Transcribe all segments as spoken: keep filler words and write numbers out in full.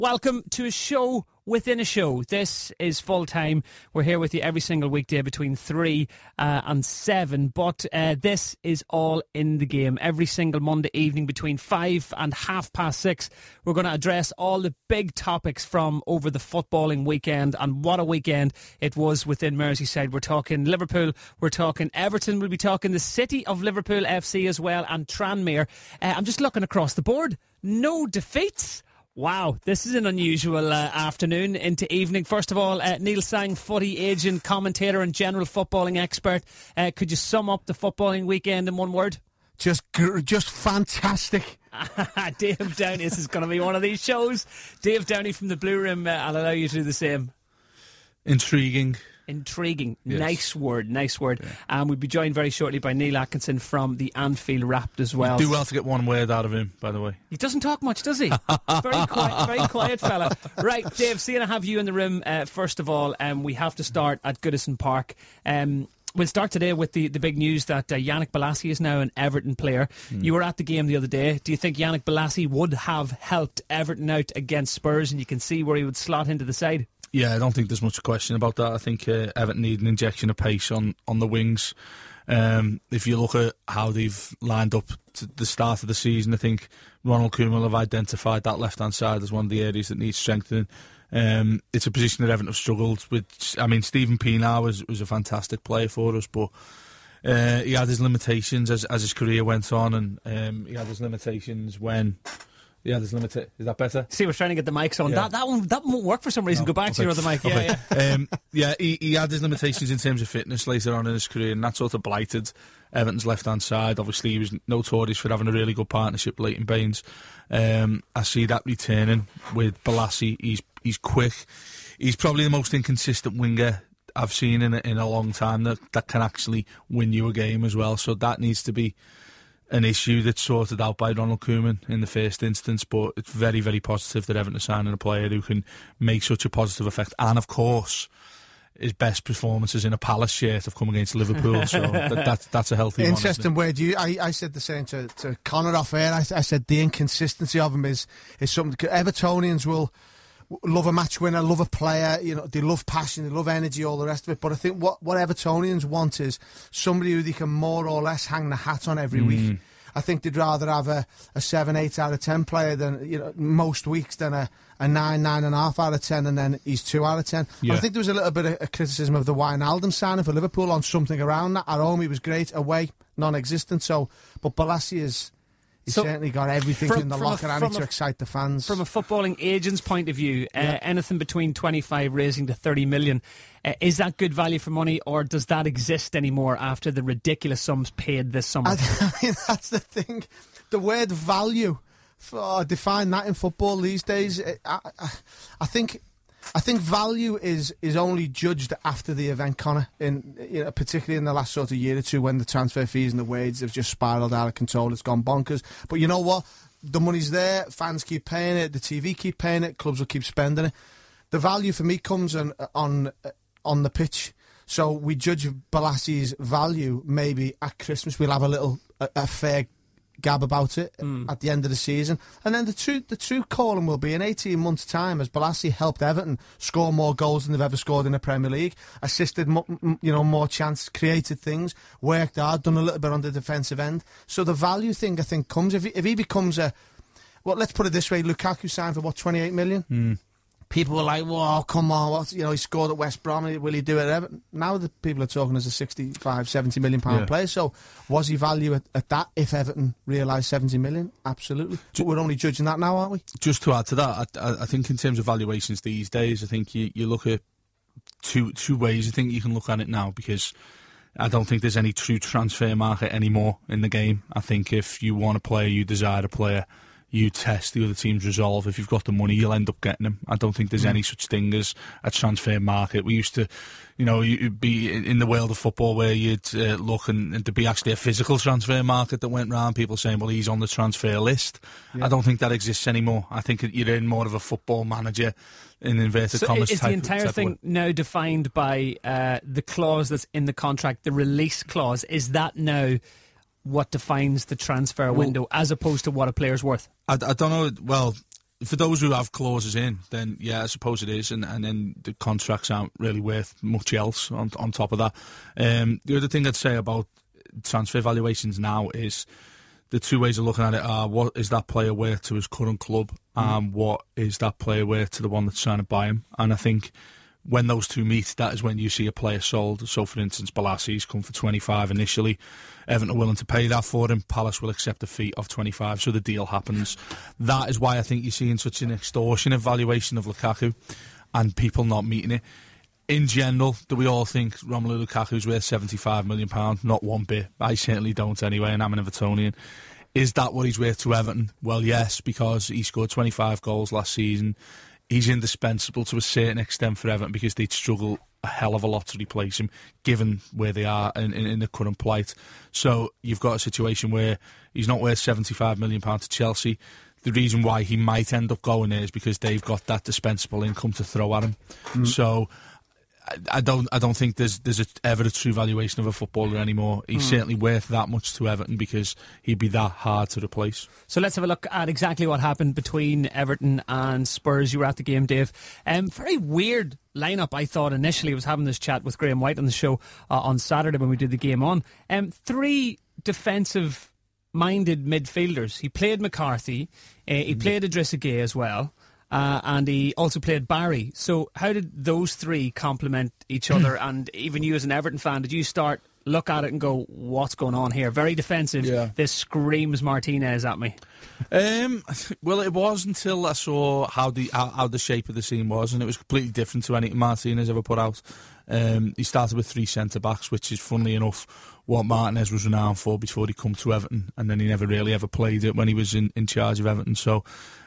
Welcome to a show within a show. This is full time. We're here with you every single weekday between three uh, and seven. But uh, this is all in the game. Every single Monday evening between five and half past six, we're going to address all the big topics from over the footballing weekend. And what a weekend it was within Merseyside. We're talking Liverpool, we're talking Everton, we'll be talking the City of Liverpool F C as well, and Tranmere. Uh, I'm just looking across the board. No defeats. Wow, this is an unusual uh, afternoon into evening. First of all, uh, Neil Sang, footy agent, commentator and general footballing expert. Uh, could you sum up the footballing weekend in one word? Just just fantastic. Dave Downey, this is going to be one of these shows. Dave Downey from the Blue Room, uh, I'll allow you to do the same. Intriguing. Intriguing. Yes. Nice word, nice word. Yeah. And um, we'll be joined very shortly by Neil Atkinson from the Anfield Wrapped as well. You do well to get one word out of him, by the way. He doesn't talk much, does he? Very quiet, very quiet fella. Right, Dave, seeing I have you in the room, uh, first of all, um, we have to start at Goodison Park. Um, we'll start today with the, the big news that uh, Yannick Bolasie is now an Everton player. Mm. You were at the game the other day. Do you think Yannick Bolasie would have helped Everton out against Spurs, and you can see where he would slot into the side? Yeah, I don't think there's much question about that. I think uh, Everton need an injection of pace on, on the wings. Um, if you look at how they've lined up to the start of the season, I think Ronald Koeman will have identified that left-hand side as one of the areas that needs strengthening. Um, it's a position that Everton have struggled with. I mean, Stephen Pienaar was, was a fantastic player for us, but uh, he had his limitations as, as his career went on, and um, he had his limitations when... Yeah, there's limited. Is that better? See, we're trying to get the mics on. Yeah. That that one that won't work for some reason. No. Go back okay. to your other mic. Okay. Yeah, yeah. um, yeah he, he had his limitations in terms of fitness later on in his career, and that sort of blighted Everton's left-hand side. Obviously, he was notorious for having a really good partnership with Leighton Baines. Um, I see that returning with Bolasie. He's he's quick. He's probably the most inconsistent winger I've seen in a, in a long time that, that can actually win you a game as well. So that needs to be an issue that's sorted out by Ronald Koeman in the first instance, but it's very, very positive that Everton are signing a player who can make such a positive effect. And of course, his best performances in a Palace shirt have come against Liverpool, so that, that's that's a healthy one. Interesting word. You, I, I said the same to, to Connor off air. I, I said the inconsistency of him is is something. Evertonians will love a match winner, love a player, you know, they love passion, they love energy, all the rest of it. But I think what, what Evertonians want is somebody who they can more or less hang the hat on every mm. week. I think they'd rather have a, a seven, eight out of ten player than, you know, most weeks than a, a nine, nine and a half out of ten, and then he's two out of ten. Yeah. I think there was a little bit of a criticism of the Wijnaldum signing for Liverpool on something around that. At home he was great, away non-existent. So, but Bolasie is. He's so certainly got everything from, in the locker a, and to a, excite the fans. From a footballing agent's point of view, yeah. uh, anything between twenty-five raising to thirty million, uh, is that good value for money, or does that exist anymore after the ridiculous sums paid this summer? I, I mean, that's the thing. The word value, for, define that in football these days. I, I, I think... I think value is is only judged after the event, Connor, in, you know, particularly in the last sort of year or two when the transfer fees and the wages have just spiralled out of control. It's gone bonkers. But you know what? The money's there, fans keep paying it, the T V keep paying it, clubs will keep spending it. The value for me comes on on, on the pitch. So we judge Bolasie's value maybe at Christmas. We'll have a little a, a fair gab about it mm. at the end of the season, and then the true the true calling will be in eighteen months' time, as Bolasie helped Everton score more goals than they've ever scored in the Premier League, assisted mo- m- you know more chance, created things, worked hard, done a little bit on the defensive end. So the value thing, I think, comes if he, if he becomes a well, let's put it this way: Lukaku signed for what, twenty-eight million. Mm. People were like, "Whoa, come on! What, you know, he scored at West Brom. Will he do it at Everton?" Now the people are talking as a sixty-five, seventy million pound yeah. player. So, was he value at, at that? If Everton realised seventy million, absolutely. But we're only judging that now, aren't we? Just to add to that, I, I think in terms of valuations these days, I think you, you look at two two ways. I think you can look at it now, because I don't think there's any true transfer market anymore in the game. I think if you want a player, you desire a player, you test the other team's resolve. If you've got the money, you'll end up getting them. I don't think there's mm. any such thing as a transfer market. We used to, you know, you'd be in the world of football where you'd uh, look and, and there'd be actually a physical transfer market that went round, people saying, well, he's on the transfer list. Yeah. I don't think that exists anymore. I think you're in more of a football manager, in inverted so commas. Is type, the entire thing now defined by uh, the clause that's in the contract, the release clause? Is that now what defines the transfer window, well, as opposed to what a player's worth? I, I don't know. Well, for those who have clauses in, then yeah, I suppose it is, and, and then the contracts aren't really worth much else on on top of that. Um, the other thing I'd say about transfer valuations now is the two ways of looking at it are: what is that player worth to his current club, and mm. um, what is that player worth to the one that's trying to buy him? And I think when those two meet, that is when you see a player sold. So, for instance, Bolasie come for twenty-five initially. Everton are willing to pay that for him. Palace will accept a fee of twenty-five, so the deal happens. That is why I think you're seeing such an extortionate valuation of Lukaku and people not meeting it. In general, do we all think Romelu Lukaku's worth seventy-five million pounds? Not one bit. I certainly don't anyway, and I'm an Evertonian. Is that what he's worth to Everton? Well, yes, because he scored twenty-five goals last season. He's indispensable to a certain extent for Everton because they'd struggle a hell of a lot to replace him, given where they are in, in, in the current plight. So you've got a situation where he's not worth seventy-five million pounds to Chelsea. The reason why he might end up going there is because they've got that dispensable income to throw at him. Mm. So I, I don't I don't think there's there's a, ever a true valuation of a footballer anymore. He's mm. certainly worth that much to Everton because he'd be that hard to replace. So let's have a look at exactly what happened between Everton and Spurs. You were at the game, Dave. Um, very weird lineup, I thought, initially. I was having this chat with Graham White on the show uh, on Saturday when we did the game on. Um, three defensive-minded midfielders. He played McCarthy. Uh, he mm. played Idrissa Gueye as well. Uh, and he also played Barry. So how did those three complement each other? And even you as an Everton fan, did you start look at it and go, what's going on here? Very defensive. Yeah. This screams Martinez at me. Um, well, it was until I saw how the how, how the shape of the scene was, and it was completely different to anything Martinez ever put out. Um, he started with three centre-backs, which is, funnily enough, what Martinez was renowned for before he come to Everton, and then he never really ever played it when he was in, in charge of Everton. So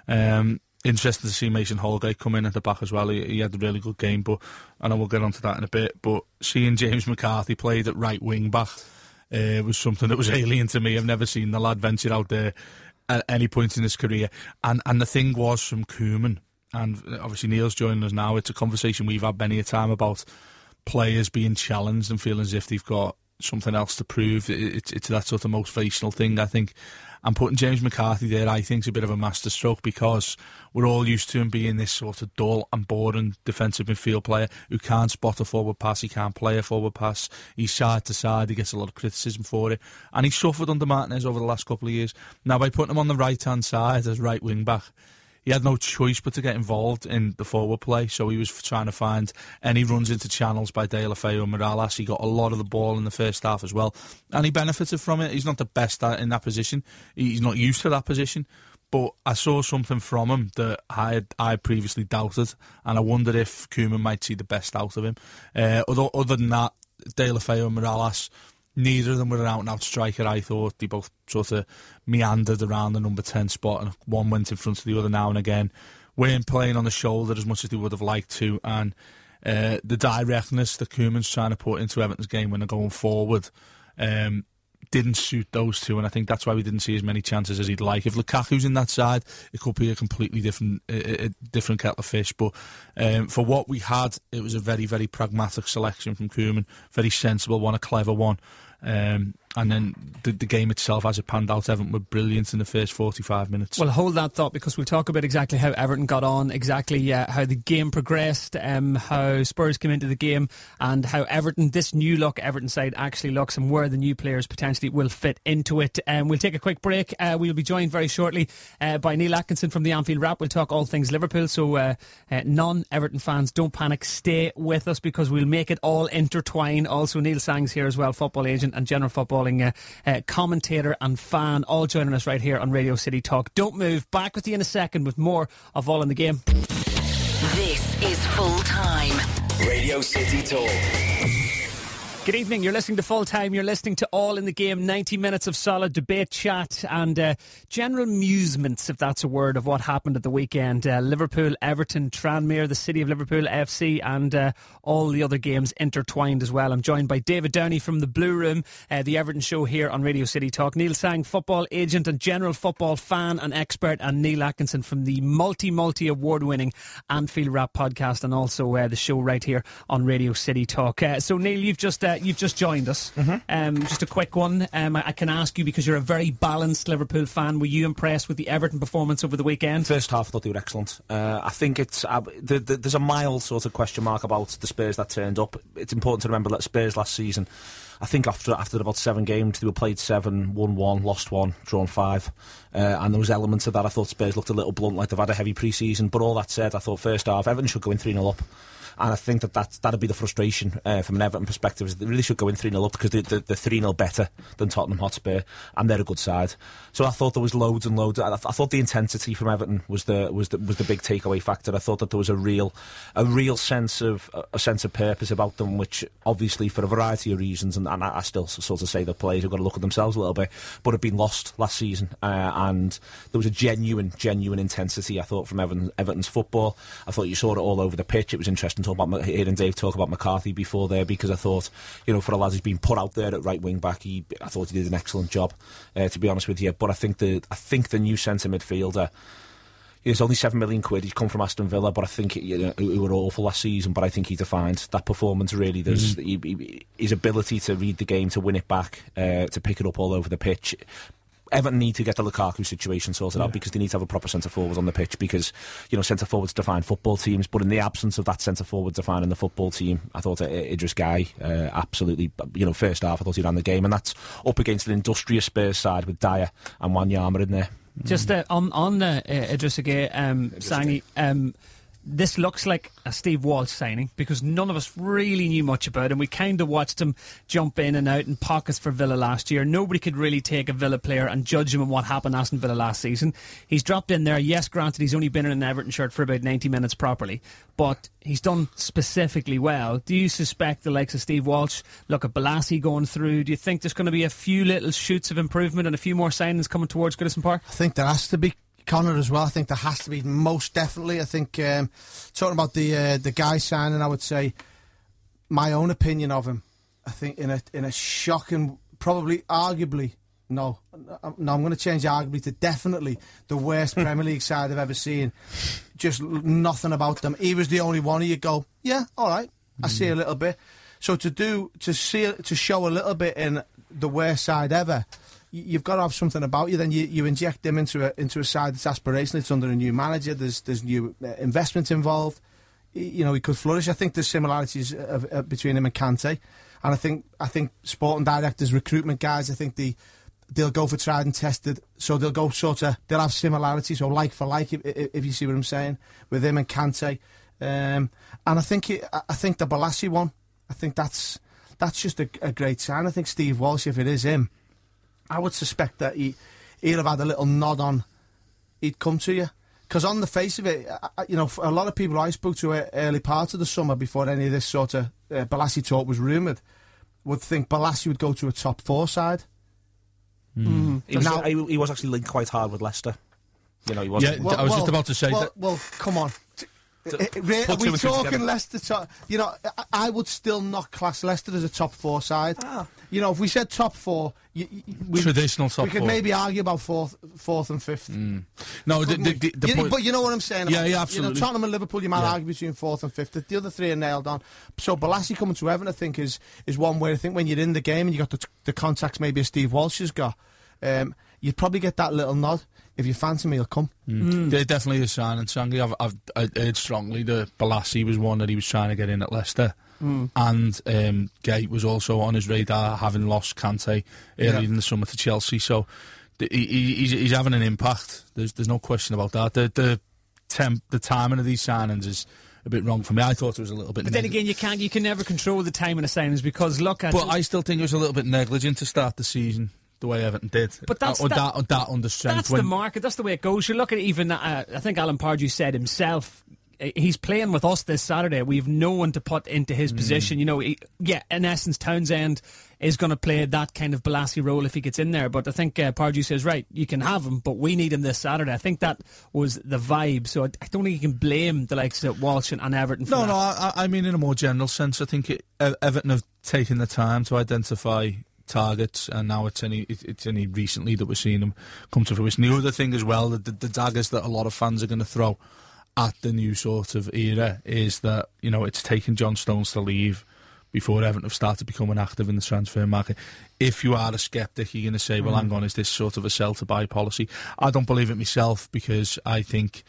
um interested to see Mason Holgate come in at the back as well. He, he had a really good game, but I know we'll get onto that in a bit. But seeing James McCarthy played at right wing back uh, was something that was alien to me. I've never seen the lad venture out there at any point in his career. And and the thing was from Koeman, and obviously Neil's joining us now. It's a conversation we've had many a time about players being challenged and feeling as if they've got something else to prove. It, it's it's that sort of motivational thing, I think. And putting James McCarthy there, I think, is a bit of a masterstroke because we're all used to him being this sort of dull and boring defensive midfield player who can't spot a forward pass, he can't play a forward pass, he's side to side, he gets a lot of criticism for it. And he's suffered under Martinez over the last couple of years. Now, by putting him on the right-hand side as right wing-back, he had no choice but to get involved in the forward play, so he was trying to find any runs into channels by Deulofeu and Morales. He got a lot of the ball in the first half as well, and he benefited from it. He's not the best at, in that position. He's not used to that position, but I saw something from him that I had I previously doubted, and I wondered if Koeman might see the best out of him. Uh, other, other than that, Deulofeu and Morales, neither of them were an out-and-out striker, I thought. They both sort of meandered around the number ten spot, and one went in front of the other now and again. Weren't playing on the shoulder as much as they would have liked to, and uh, the directness that Koeman's trying to put into Everton's game when they're going forward um, didn't suit those two, and I think that's why we didn't see as many chances as he'd like. If Lukaku's in that side, it could be a completely different a, a different kettle of fish, but um, for what we had, it was a very, very pragmatic selection from Koeman, very sensible one, a clever one. Um, and then the, the game itself, as it panned out, Everton were brilliant in the first forty-five minutes. Well, hold that thought, because we'll talk about exactly how Everton got on, exactly uh, how the game progressed, um, how Spurs came into the game, and how Everton, this new look Everton side actually looks, and where the new players potentially will fit into it. Um, we'll take a quick break. Uh, we'll be joined very shortly uh, by Neil Atkinson from the Anfield Wrap. We'll talk all things Liverpool, so uh, uh, non-Everton fans, don't panic, stay with us, because we'll make it all intertwine. Also, Neil Sang's here as well, football agent and general footballing uh, uh, commentator and fan, all joining us right here on Radio City Talk. Don't move. Back with you in a second with more of All in the Game. This is Full Time Radio City Talk. Good evening, you're listening to Full Time, you're listening to All in the Game, ninety minutes of solid debate, chat and uh, general amusements, if that's a word, of what happened at the weekend. Uh, Liverpool, Everton, Tranmere, the City of Liverpool, A F C, and uh, all the other games intertwined as well. I'm joined by David Downey from the Blue Room, uh, the Everton show here on Radio City Talk. Neil Sang, football agent and general football fan and expert, and Neil Atkinson from the multi-multi award-winning Anfield Wrap podcast, and also uh, the show right here on Radio City Talk. Uh, so Neil, you've just uh, uh, you've just joined us. Mm-hmm. Um, just a quick one. Um, I, I can ask you because you're a very balanced Liverpool fan. Were you impressed with the Everton performance over the weekend? First half, I thought they were excellent. Uh, I think it's uh, the, the, there's a mild sort of question mark about the Spurs that turned up. It's important to remember that Spurs last season, I think after after about seven games, they were played seven, won one, lost one, drawn five. Uh, and there was elements of that. I thought Spurs looked a little blunt, like they've had a heavy pre-season. But all that said, I thought first half, Everton should go in three nil up. And I think that, that that'd be the frustration uh, from an Everton perspective, is they really should go in three nil up because they, they, they're three nil better than Tottenham Hotspur, and they're a good side. So I thought there was loads and loads. I, I thought the intensity from Everton was the was the was the big takeaway factor. I thought that there was a real a real sense of a sense of purpose about them, which obviously for a variety of reasons, and, and I, I still sort of say the players have got to look at themselves a little bit, but have been lost last season. Uh, and there was a genuine, genuine intensity, I thought, from Everton, Everton's football. I thought you saw it all over the pitch. It was interesting talking about hearing Dave talk about McCarthy before there, because I thought, you know, for a lad who's been put out there at right wing back, he I thought he did an excellent job, uh, to be honest with you. But I think the I think the new centre midfielder, it's only seven million quid. He's come from Aston Villa, but I think, you know, he were awful last season. But I think he defined that performance really. There's mm-hmm. he, he, his ability to read the game, to win it back, uh, to pick it up all over the pitch. Everton need to get the Lukaku situation sorted yeah. out, because they need to have a proper centre forward on the pitch, because, you know, centre forwards define football teams, but in the absence of that centre forward defining the football team, I thought uh, Idris Gueye uh, absolutely, you know, first half I thought he ran the game, and that's up against an industrious Spurs side with Dyer and Wanyama in there. Just uh, on on uh, Idris Gueye, um, Sangi, um, this looks like a Steve Walsh signing, because none of us really knew much about him. We kind of watched him jump in and out in pockets for Villa last year. Nobody could really take a Villa player and judge him on what happened at Aston Villa last season. He's dropped in there. Yes, granted, he's only been in an Everton shirt for about ninety minutes properly, but he's done specifically well. Do you suspect the likes of Steve Walsh, look at Balassi going through, do you think there's going to be a few little shoots of improvement and a few more signings coming towards Goodison Park? I think there has to be, Connor, as well. I think there has to be, most definitely. I think um, talking about the uh, the guy signing, I would say my own opinion of him, I think in a in a shocking, probably arguably no no I'm going to change arguably to definitely the worst Premier League side I've ever seen. Just nothing about them. He was the only one who you go, yeah, all right, I mm. see a little bit. So to do to see to show a little bit in the worst side ever, you've got to have something about you. Then you, you inject them into a into a side that's aspirational. It's under a new manager. There's there's new uh, investments involved. You know, he could flourish. I think there's similarities of, uh, between him and Kante, and I think I think sporting directors, recruitment guys, I think they they'll go for tried and tested. So they'll go sort of they'll have similarities, or like for like, if, if you see what I'm saying, with him and Kante. Um, and I think it, I think the Balassi one, I think that's that's just a, a great sign. I think Steve Walsh, if it is him, I would suspect that he, he'll have had a little nod on he'd come to you. Because on the face of it, I, you know, a lot of people I spoke to early part of the summer, before any of this sort of uh, Balassi talk was rumoured, would think Balassi would go to a top four side. Mm. Mm. He, was, now, he, he was actually linked quite hard with Leicester. You know, he wasn't. Yeah, well, I was well, just about to say well, that. Well, come on. It, it, are we talking Leicester? To, you know, I, I would still not class Leicester as a top four side. Ah. You know, if we said top four, you, you, we, traditional top four, we could four. maybe argue about fourth, fourth and fifth. Mm. No, the, the, the, the you, point, but you know what I'm saying? Yeah, about, yeah, absolutely. You know, Tottenham and Liverpool, you might yeah. argue between fourth and fifth. The other three are nailed on. So Balassi coming to Everton, I think, is is one where I think when you're in the game and you got the, the contacts maybe a Steve Walsh has got, um, you'd probably get that little nod. If you fancy me, he'll come. Mm. Mm. They're definitely a sign. And Sangi, I've, I've I heard strongly that Balassi was one that he was trying to get in at Leicester. Mm. And um, Gueye was also on his radar, having lost Kante earlier yeah. in the summer to Chelsea. So the, he, he's, he's having an impact. There's there's no question about that. The the, temp, the timing of these signings is a bit wrong for me. I thought it was a little bit. But then again, you can't you can never control the timing of signings, because look at. But I still think it was a little bit negligent to start the season the way Everton did, but that's or that, that, or that under strength. That's when, the market. That's the way it goes. You look at even. Uh, I think Alan Pardew said himself, he's playing with us this Saturday. We have no one to put into his mm. position. You know, he, yeah. In essence, Townsend is going to play that kind of Balassi role if he gets in there. But I think uh, Pardew says, right, you can have him, but we need him this Saturday. I think that was the vibe. So I, I don't think you can blame the likes of Walsh and, and Everton. For no, that. no. I, I mean, in a more general sense, I think it, Everton have taken the time to identify targets, and now it's only it's only recently that we're seeing them come to fruition. The other thing as well, the, the daggers that a lot of fans are going to throw at the new sort of era is that, you know, it's taken John Stones to leave before Everton have started becoming active in the transfer market. If you are a sceptic, you're going to say, well, mm. hang on, is this sort of a sell-to-buy policy? I don't believe it myself, because I think,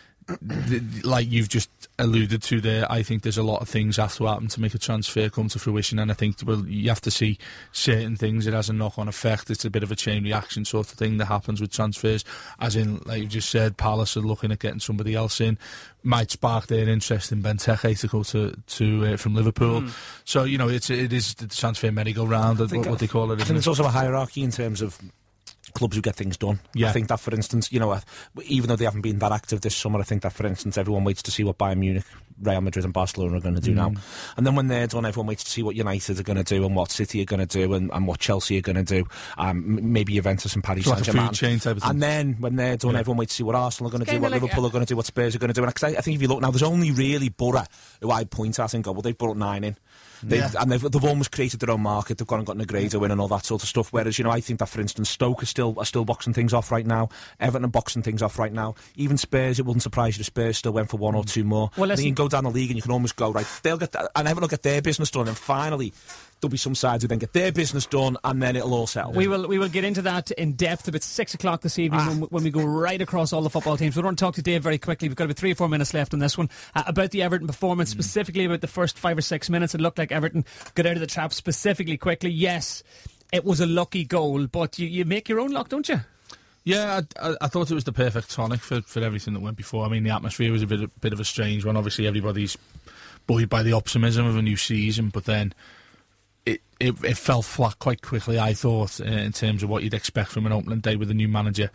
like you've just alluded to there, I think there's a lot of things have to happen to make a transfer come to fruition, and I think, well, you have to see certain things. It has a knock-on effect. It's a bit of a chain reaction sort of thing that happens with transfers, as in, like you just said, Palace are looking at getting somebody else in, might spark their interest in Benteke to go to, to uh, from Liverpool. Mm. So, you know, it's it is the transfer merry-go-round, what, what they call it. I think there's also a hierarchy in terms of clubs who get things done. Yeah. I think that, for instance, you know, even though they haven't been that active this summer, I think that, for instance, everyone waits to see what Bayern Munich, Real Madrid and Barcelona are going to do mm. now. And then when they're done, everyone waits to see what United are going to do and what City are going to do and, and what Chelsea are going to do. Um, maybe Juventus and Paris like Saint-Germain. And then when they're done, yeah. everyone waits to see what Arsenal are going to do, what like, Liverpool yeah. are going to do, what Spurs are going to do. And I, I think if you look now, there's only really Borough who I'd point at and go, well, they've brought nine in. They've, yeah. And they've, they've almost created their own market. They've gone and got Negredo in and all that sort of stuff. Whereas, you know, I think that, for instance, Stoke are still are still boxing things off right now. Everton are boxing things off right now. Even Spurs, it wouldn't surprise you if Spurs still went for one or two more. Well, I think you can go down the league and you can almost go, right, they'll get that, and Everton will get their business done, and finally there'll be some sides who then get their business done, and then it'll all settle. We will we will get into that in depth about six o'clock this evening ah. when, we, when we go right across all the football teams. We want to talk to Dave very quickly. We've got about three or four minutes left on this one uh, about the Everton performance, mm. specifically about the first five or six minutes. It looked like Everton got out of the trap specifically quickly. Yes, it was a lucky goal, but you, you make your own luck, don't you? Yeah, I, I, I thought it was the perfect tonic for, for everything that went before. I mean, the atmosphere was a bit, a bit of a strange one. Obviously, everybody's buoyed by the optimism of a new season, but then it, it, it fell flat quite quickly, I thought, uh, in terms of what you'd expect from an opening day with a new manager.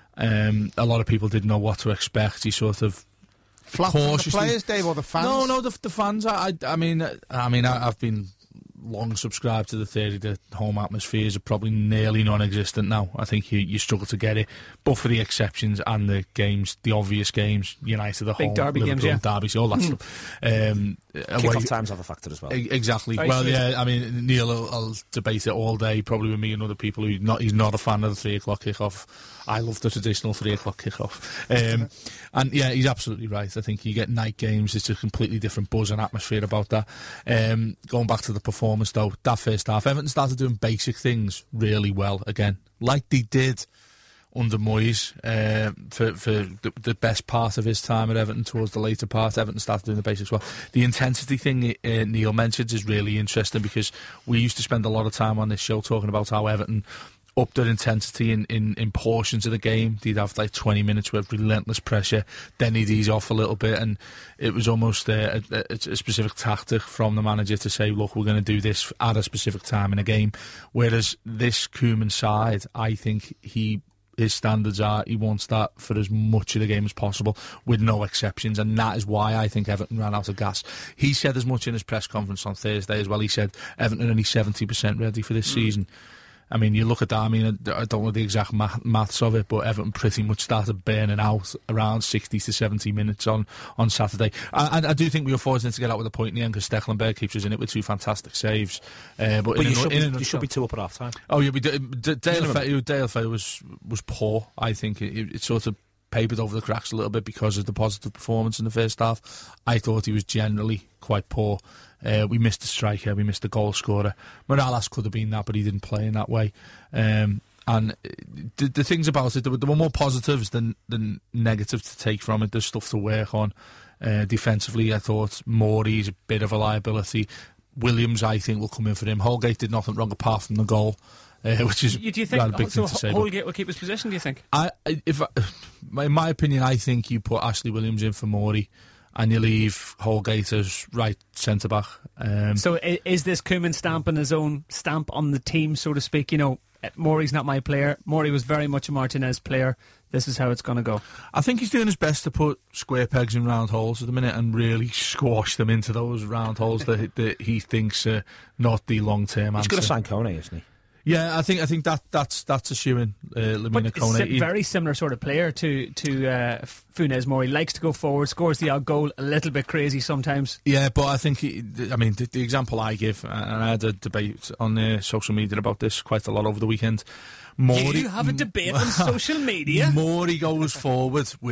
Um, a lot of people didn't know what to expect. He sort of flat cautiously... the players, Dave, or the fans? No, no, the, the fans. I, I, I mean, I mean, I, I've been long subscribed to the theory that home atmospheres are probably nearly non-existent now. I think you, you struggle to get it, but for the exceptions and the games, the obvious games, United at Big home, derby Liverpool, games, yeah. derbies, all that stuff. Um, Kick-off times have a factor as well. Exactly. Very well, true. yeah. I mean, Neil will, will debate it all day, probably with me and other people who not. He's not a fan of the three o'clock kick-off. I love the traditional three o'clock kick-off. Um, and yeah, he's absolutely right. I think you get night games. It's a completely different buzz and atmosphere about that. Um, going back to the performance though, that first half, Everton started doing basic things really well again, like they did under Moyes uh, for, for the, the best part of his time at Everton. Towards the later part, Everton started doing the basics well. The intensity thing uh, Neil mentioned is really interesting, because we used to spend a lot of time on this show talking about how Everton upped their intensity in, in, in portions of the game. They'd have like twenty minutes with relentless pressure, then he'd ease off a little bit, and it was almost a, a, a specific tactic from the manager to say, look, we're going to do this at a specific time in a game. Whereas this Koeman side, I think he his standards are he wants that for as much of the game as possible, with no exceptions, and that is why I think Everton ran out of gas. He said as much in his press conference on Thursday as well. He said Everton are only seventy percent ready for this mm. season. I mean, you look at that, I mean, I don't know the exact math, maths of it, but Everton pretty much started burning out around sixty to seventy minutes on, on Saturday. And I, I do think we were fortunate to get out with a point in the end, because Stekelenburg keeps us in it with two fantastic saves. Uh, but but in you, a, should, in be, a, you should be two up at half time. Oh, yeah, Dale Faye, Dale Faye was, was poor, I think. It, it sort of papered over the cracks a little bit because of the positive performance in the first half. I thought he was generally quite poor. Uh, we missed a striker, we missed a goal scorer. Morales could have been that, but he didn't play in that way. Um, and the, the things about it, there were, there were more positives than, than negatives to take from it. There's stuff to work on. Uh, defensively, I thought Morey's a bit of a liability. Williams, I think, will come in for him. Holgate did nothing wrong apart from the goal. Uh, which is you, do you think a big so thing to say. Holgate will keep his position, do you think? I, if I, in my opinion, I think you put Ashley Williams in for Morey, and you leave Holgate as right centre back. Um, so is this Koeman stamping his own stamp on the team, so to speak? You know, Morey's not my player. Morey was very much a Martinez player. This is how it's going to go. I think he's doing his best to put square pegs in round holes at the minute and really squash them into those round holes that, that he thinks are not the long-term answer. He's going to sign Kone, isn't he? Yeah, I think I think that that's that's a shoo-in, uh, Lamina Kone. It's a very similar sort of player to to uh, Funes Mori. Likes to go forward, scores the odd goal, a little bit crazy sometimes. Yeah, but I think he, I mean the, the example I give, and I had a debate on uh, social media about this quite a lot over the weekend. Morey, you have a debate on social media. Morey goes forward with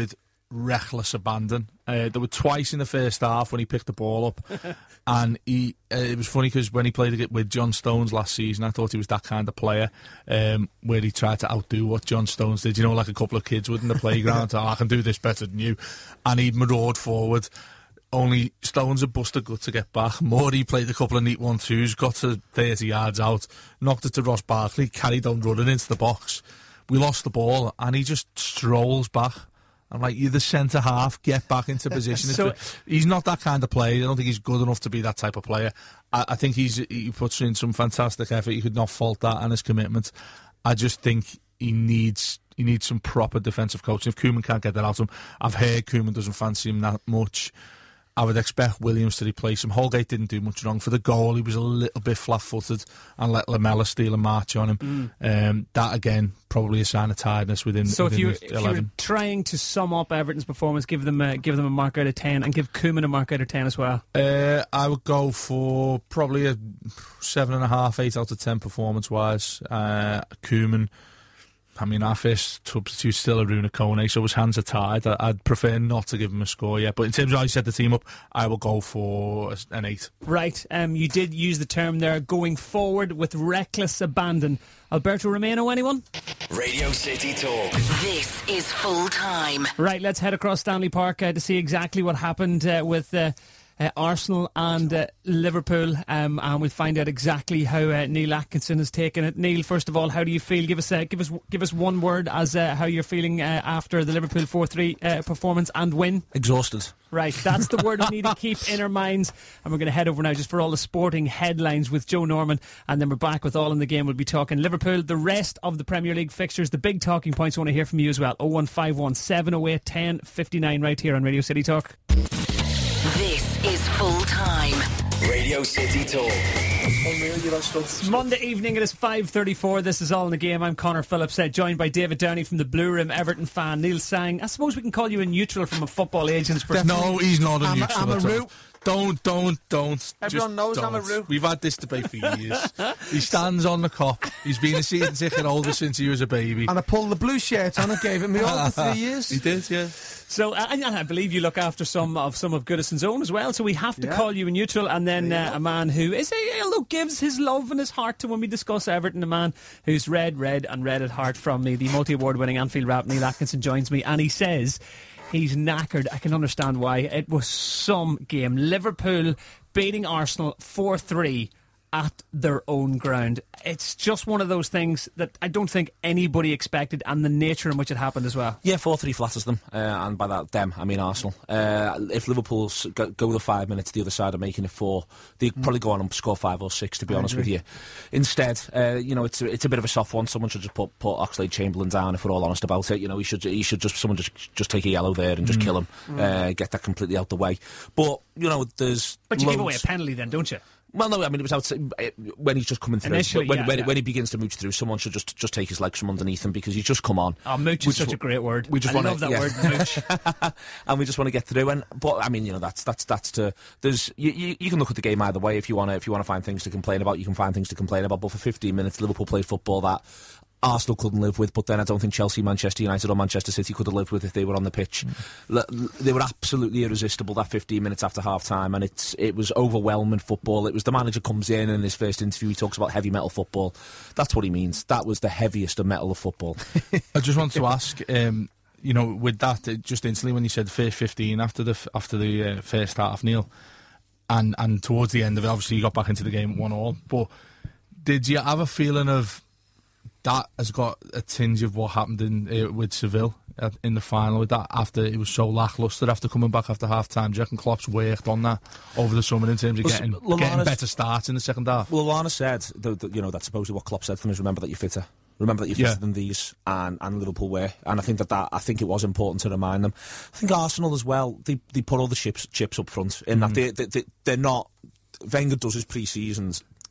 reckless abandon. Uh, there were twice in the first half when he picked the ball up, and he. Uh, it was funny because when he played it with John Stones last season, I thought he was that kind of player, um, where he tried to outdo what John Stones did. You know, like a couple of kids would in the playground. oh, I can do this better than you, and he marauded forward. Only Stones had busted gut to get back. Morey played a couple of neat one-twos, got to thirty yards out, knocked it to Ross Barkley, carried on running into the box. We lost the ball, and he just strolls back. I'm like, you're the centre half, get back into position. so, he's not that kind of player. I don't think he's good enough to be that type of player. I, I think he's he puts in some fantastic effort. You could not fault that and his commitment. I just think he needs he needs some proper defensive coaching. If Koeman can't get that out of him, I've heard Koeman doesn't fancy him that much. I would expect Williams to replace him. Holgate didn't do much wrong for the goal. He was a little bit flat-footed and let Lamela steal a march on him. Mm. Um, that, again, probably a sign of tiredness within, so within if, you, if you were trying to sum up Everton's performance, give them a, give them a mark out of ten and give Koeman a mark out of ten as well. Uh, I would go for probably a seven and a half, eight out of ten performance-wise. Uh, Koeman... I mean, our first substitute's still Aruna Kone, so his hands are tied. I'd prefer not to give him a score yet. But in terms of how you set the team up, I will go for an eight. Right. Um, you did use the term there, going forward with reckless abandon. Alberto Romano, anyone? Radio City Talk. This is Full Time. Right, let's head across Stanley Park uh, to see exactly what happened uh, with... Uh, Uh, Arsenal and uh, Liverpool, um, and we'll find out exactly how uh, Neil Atkinson has taken it. Neil, first of all, how do you feel? Give us uh, give us give us one word as uh, how you're feeling uh, after the Liverpool four three uh, performance and win. Exhausted. Right, that's the word we need to keep in our minds. And we're going to head over now just for all the sporting headlines with Joe Norman, and then we're back with All in the Game. We'll be talking Liverpool, the rest of the Premier League fixtures, the big talking points. I want to hear from you as well. oh one five one, seven oh eight, one oh five nine right here on Radio City Talk. This is Full Time. Radio City Talk. It's Monday evening, it is five thirty-four. This is All in the Game. I'm Connor Phillips, uh, joined by David Downey from the Blue Room, Everton fan. Neil Sang. I suppose we can call you a neutral from a football agent's perspective. No, he's not a I'm neutral. A, I'm a root. Don't, don't, don't. Everyone Just knows don't. I'm a root. We've had this debate for years. He stands on the cop. He's been a season ticket holder since he was a baby. And I pulled the blue shirt on and gave it me all for three years. He did, yeah. So, uh, and I believe you look after some of some of Goodison's own as well. So we have to yeah. call you a neutral, and then uh, a man who is a, although gives his love and his heart to when we discuss Everton, a man who's red, red, and red at heart from me. The multi-award-winning Anfield rap Neil Atkinson joins me, and he says he's knackered. I can understand why. It was some game. Liverpool beating Arsenal four three at their own ground. It's just one of those things that I don't think anybody expected, and the nature in which it happened as well. Yeah, four three flatters them, uh, and by that, them, I mean Arsenal. Uh, if Liverpool go, go the five minutes the other side of making it four, they'd mm. probably go on and score five or six, to be I honest agree. with you. Instead, uh, you know, it's a, it's a bit of a soft one. Someone should just put, put Oxlade-Chamberlain down, if we're all honest about it. You know, he should he should just someone just just take a yellow there and just mm. kill him, mm. uh, get that completely out the way. But, you know, there's But you loads. give away a penalty then, don't you? Well, no, I mean, it was outside, when he's just coming through. Initially, when, yeah, when, yeah. when he begins to mooch through, someone should just just take his legs from underneath him, because he's just come on. Oh, mooch we is just, such a great word. We just I wanna, love that yeah. word, mooch. And we just want to get through. And but I mean, you know, that's that's that's to there's you, you, you can look at the game either way. If you want to if you want to find things to complain about, you can find things to complain about. But for fifteen minutes, Liverpool played football that Arsenal couldn't live with, but then I don't think Chelsea, Manchester United or Manchester City could have lived with if they were on the pitch. Mm. L- they were absolutely irresistible that fifteen minutes after half-time, and it's, it was overwhelming football. It was the manager comes in, and in his first interview he talks about heavy metal football. That's what he means. That was the heaviest of metal of football. I just want to ask, um, you know, with that, it just instantly when you said first fifteen after the after the uh, first half, Neil, and, and towards the end of it, obviously you got back into the game one all, but did you have a feeling of that has got a tinge of what happened in uh, with Seville uh, in the final, with that after it was so lacklustre after coming back after half time? Do you reckon Klopp's worked on that over the summer in terms of getting, Lallana's, getting better starts in the second half? Well, Lallana said, the, the, you know, that's supposedly what Klopp said to them, is remember that you're fitter. Remember that you're fitter yeah. than these, and, and Liverpool were. And I think that, that I think it was important to remind them. I think Arsenal as well, they, they put all the chips, chips up front in mm. that they, they, they, they're not... Wenger does his pre-seasons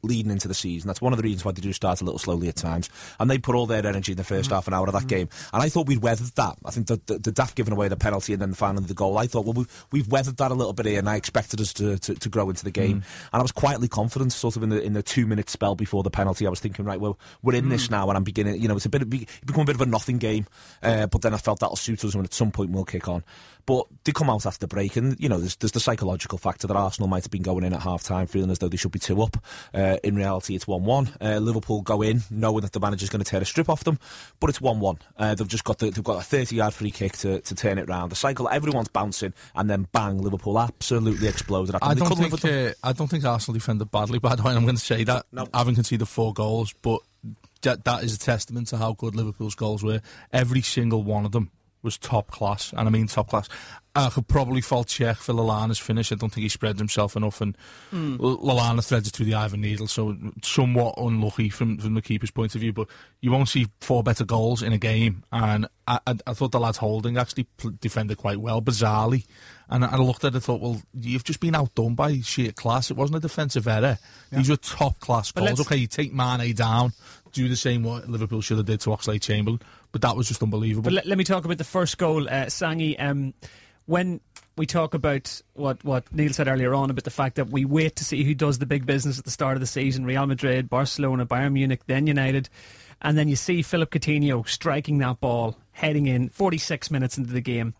leading into the season. That's one of the reasons why they do start a little slowly at times. And they put all their energy in the first mm. half an hour of that mm. game. And I thought we'd weathered that. I think that the, the daft giving away the penalty and then finally the goal, I thought, well, we've, we've weathered that a little bit here, and I expected us to, to, to grow into the game. Mm. And I was quietly confident, sort of in the in the two-minute spell before the penalty. I was thinking, right, well, we're in mm. this now, and I'm beginning, you know, it's a bit of, it become a bit of a nothing game. Uh, but then I felt that'll suit us, and at some point we'll kick on. But they come out after the break, and, you know, there's, there's the psychological factor that Arsenal might have been going in at half-time feeling as though they should be two up. Uh, in reality, it's one one. Uh, Liverpool go in knowing that the manager's going to tear a strip off them, but it's one one. Uh, they've just got the, they've got a thirty-yard free kick to, to turn it round. The cycle, everyone's bouncing, and then bang, Liverpool absolutely exploded. I don't think uh, I don't think Arsenal defended badly, by the way. I'm going to say that, no. having conceded four goals, but that, that is a testament to how good Liverpool's goals were. Every single one of them was top class, and I mean top class. I could probably fault Cech for Lallana's finish. I don't think he spread himself enough, and mm. Lallana threads it through the eye of a needle, so somewhat unlucky from, from the keeper's point of view. But you won't see four better goals in a game, and I, I, I thought the lad Holding actually defended quite well, bizarrely. And I looked at it and thought, well, you've just been outdone by sheer class. It wasn't a defensive error. Yeah. These were top class goals. Okay, you take Mane down, do the same what Liverpool should have did to Oxlade-Chamberlain, but that was just unbelievable. But let, let me talk about the first goal, uh, Sangi. Um, when we talk about what, what Neil said earlier on about the fact that we wait to see who does the big business at the start of the season, Real Madrid, Barcelona, Bayern Munich, then United, and then you see Philip Coutinho striking that ball, heading in forty-six minutes into the game.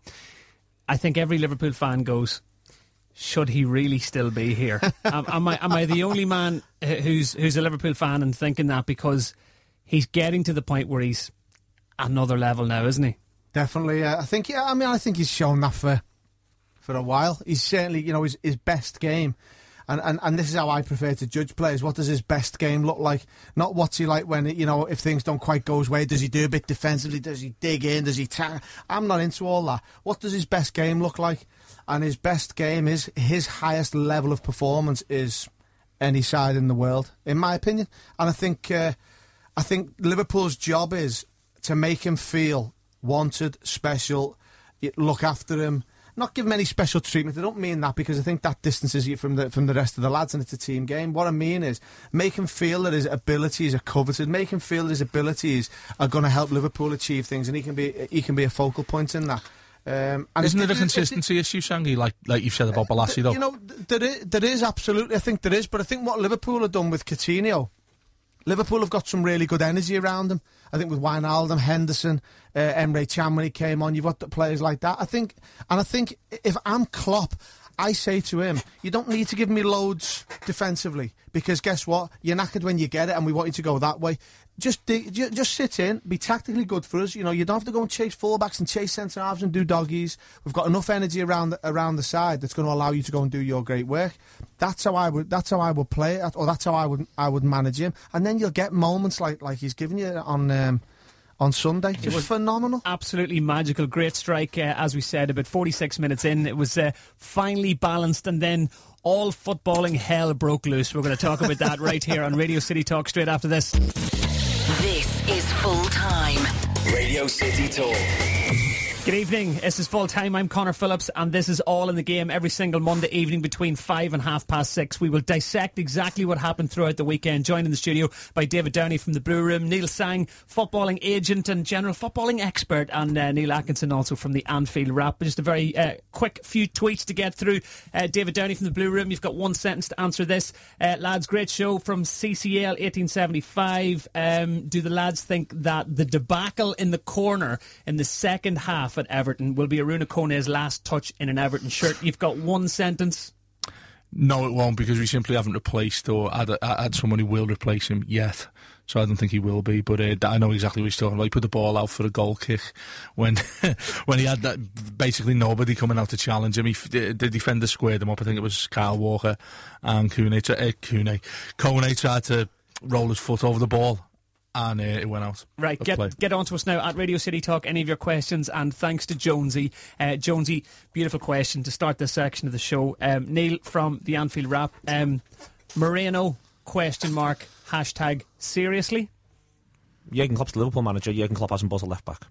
I think every Liverpool fan goes, should he really still be here? am, am, I, am I the only man who's who's a Liverpool fan and thinking that? Because he's getting to the point where he's another level now, isn't he? Definitely. Uh, I think, yeah, I mean, I think he's shown that for for a while. He's certainly, you know, his, his best game. And, and and this is how I prefer to judge players. What does his best game look like? Not what's he like when, you know, if things don't quite go his way. Does he do a bit defensively? Does he dig in? Does he ta- I'm not into all that. What does his best game look like? And his best game is, his highest level of performance is any side in the world, in my opinion. And I think uh, I think Liverpool's job is to make him feel wanted, special, look after him, not give him any special treatment. I don't mean that, because I think that distances you from the from the rest of the lads, and it's a team game. What I mean is make him feel that his abilities are coveted, make him feel that his abilities are going to help Liverpool achieve things, and he can be he can be a focal point in that. Um, and Isn't it, it, it a consistency it, it, issue, Sangi, like like you've said about Balassi, though? You know, there is, there is absolutely. I think there is, but I think what Liverpool have done with Coutinho, Liverpool have got some really good energy around them. I think with Wijnaldum, Henderson, uh, Emre Can when he came on, you've got the players like that. I think, and I think if I'm Klopp, I say to him, you don't need to give me loads defensively, because guess what? You're knackered when you get it, and we want you to go that way. Just dig, just sit in, be tactically good for us. You know, you don't have to go and chase fullbacks and chase centre halves and do doggies. We've got enough energy around the, around the side that's going to allow you to go and do your great work. That's how I would. That's how I would play it, or that's how I would. I would manage him, and then you'll get moments like like he's giving you on. Um, On Sunday, just it was phenomenal. Absolutely magical. Great strike, uh, as we said, about forty-six minutes in. It was uh, finely balanced, and then all footballing hell broke loose. We're going to talk about that right here on Radio City Talk straight after this. This is Full Time. Radio City Talk. Good evening, this is Full Time. I'm Connor Phillips, and this is All in the Game every single Monday evening between five and half past six. We will dissect exactly what happened throughout the weekend. Joined in the studio by David Downey from the Blue Room, Neil Sang, footballing agent and general footballing expert, and uh, Neil Atkinson also from the Anfield Wrap. Just a very uh, quick few tweets to get through. Uh, David Downey from the Blue Room, you've got one sentence to answer this. Uh, lads, great show from C C L eighteen seventy-five. Um, do the lads think that the debacle in the corner in the second half at Everton will be Aruna Kone's last touch in an Everton shirt? You've got one sentence. No, it won't, because we simply haven't replaced or had, had someone who will replace him yet. So I don't think he will be, but uh, I know exactly what he's talking about. He put the ball out for a goal kick when when he had that basically nobody coming out to challenge him. He, the defender squared him up. I think it was Kyle Walker, and Kone, uh, Kone, Kone tried to roll his foot over the ball, and uh, it went out. Right, get play. get on to us now at Radio City Talk. Any of your questions, and thanks to Jonesy. Uh, Jonesy, beautiful question to start this section of the show. Um, Neil from the Anfield Wrap. Um, Moreno, question mark, hashtag seriously? Jurgen Klopp's the Liverpool manager. Jurgen Klopp hasn't bought a left back.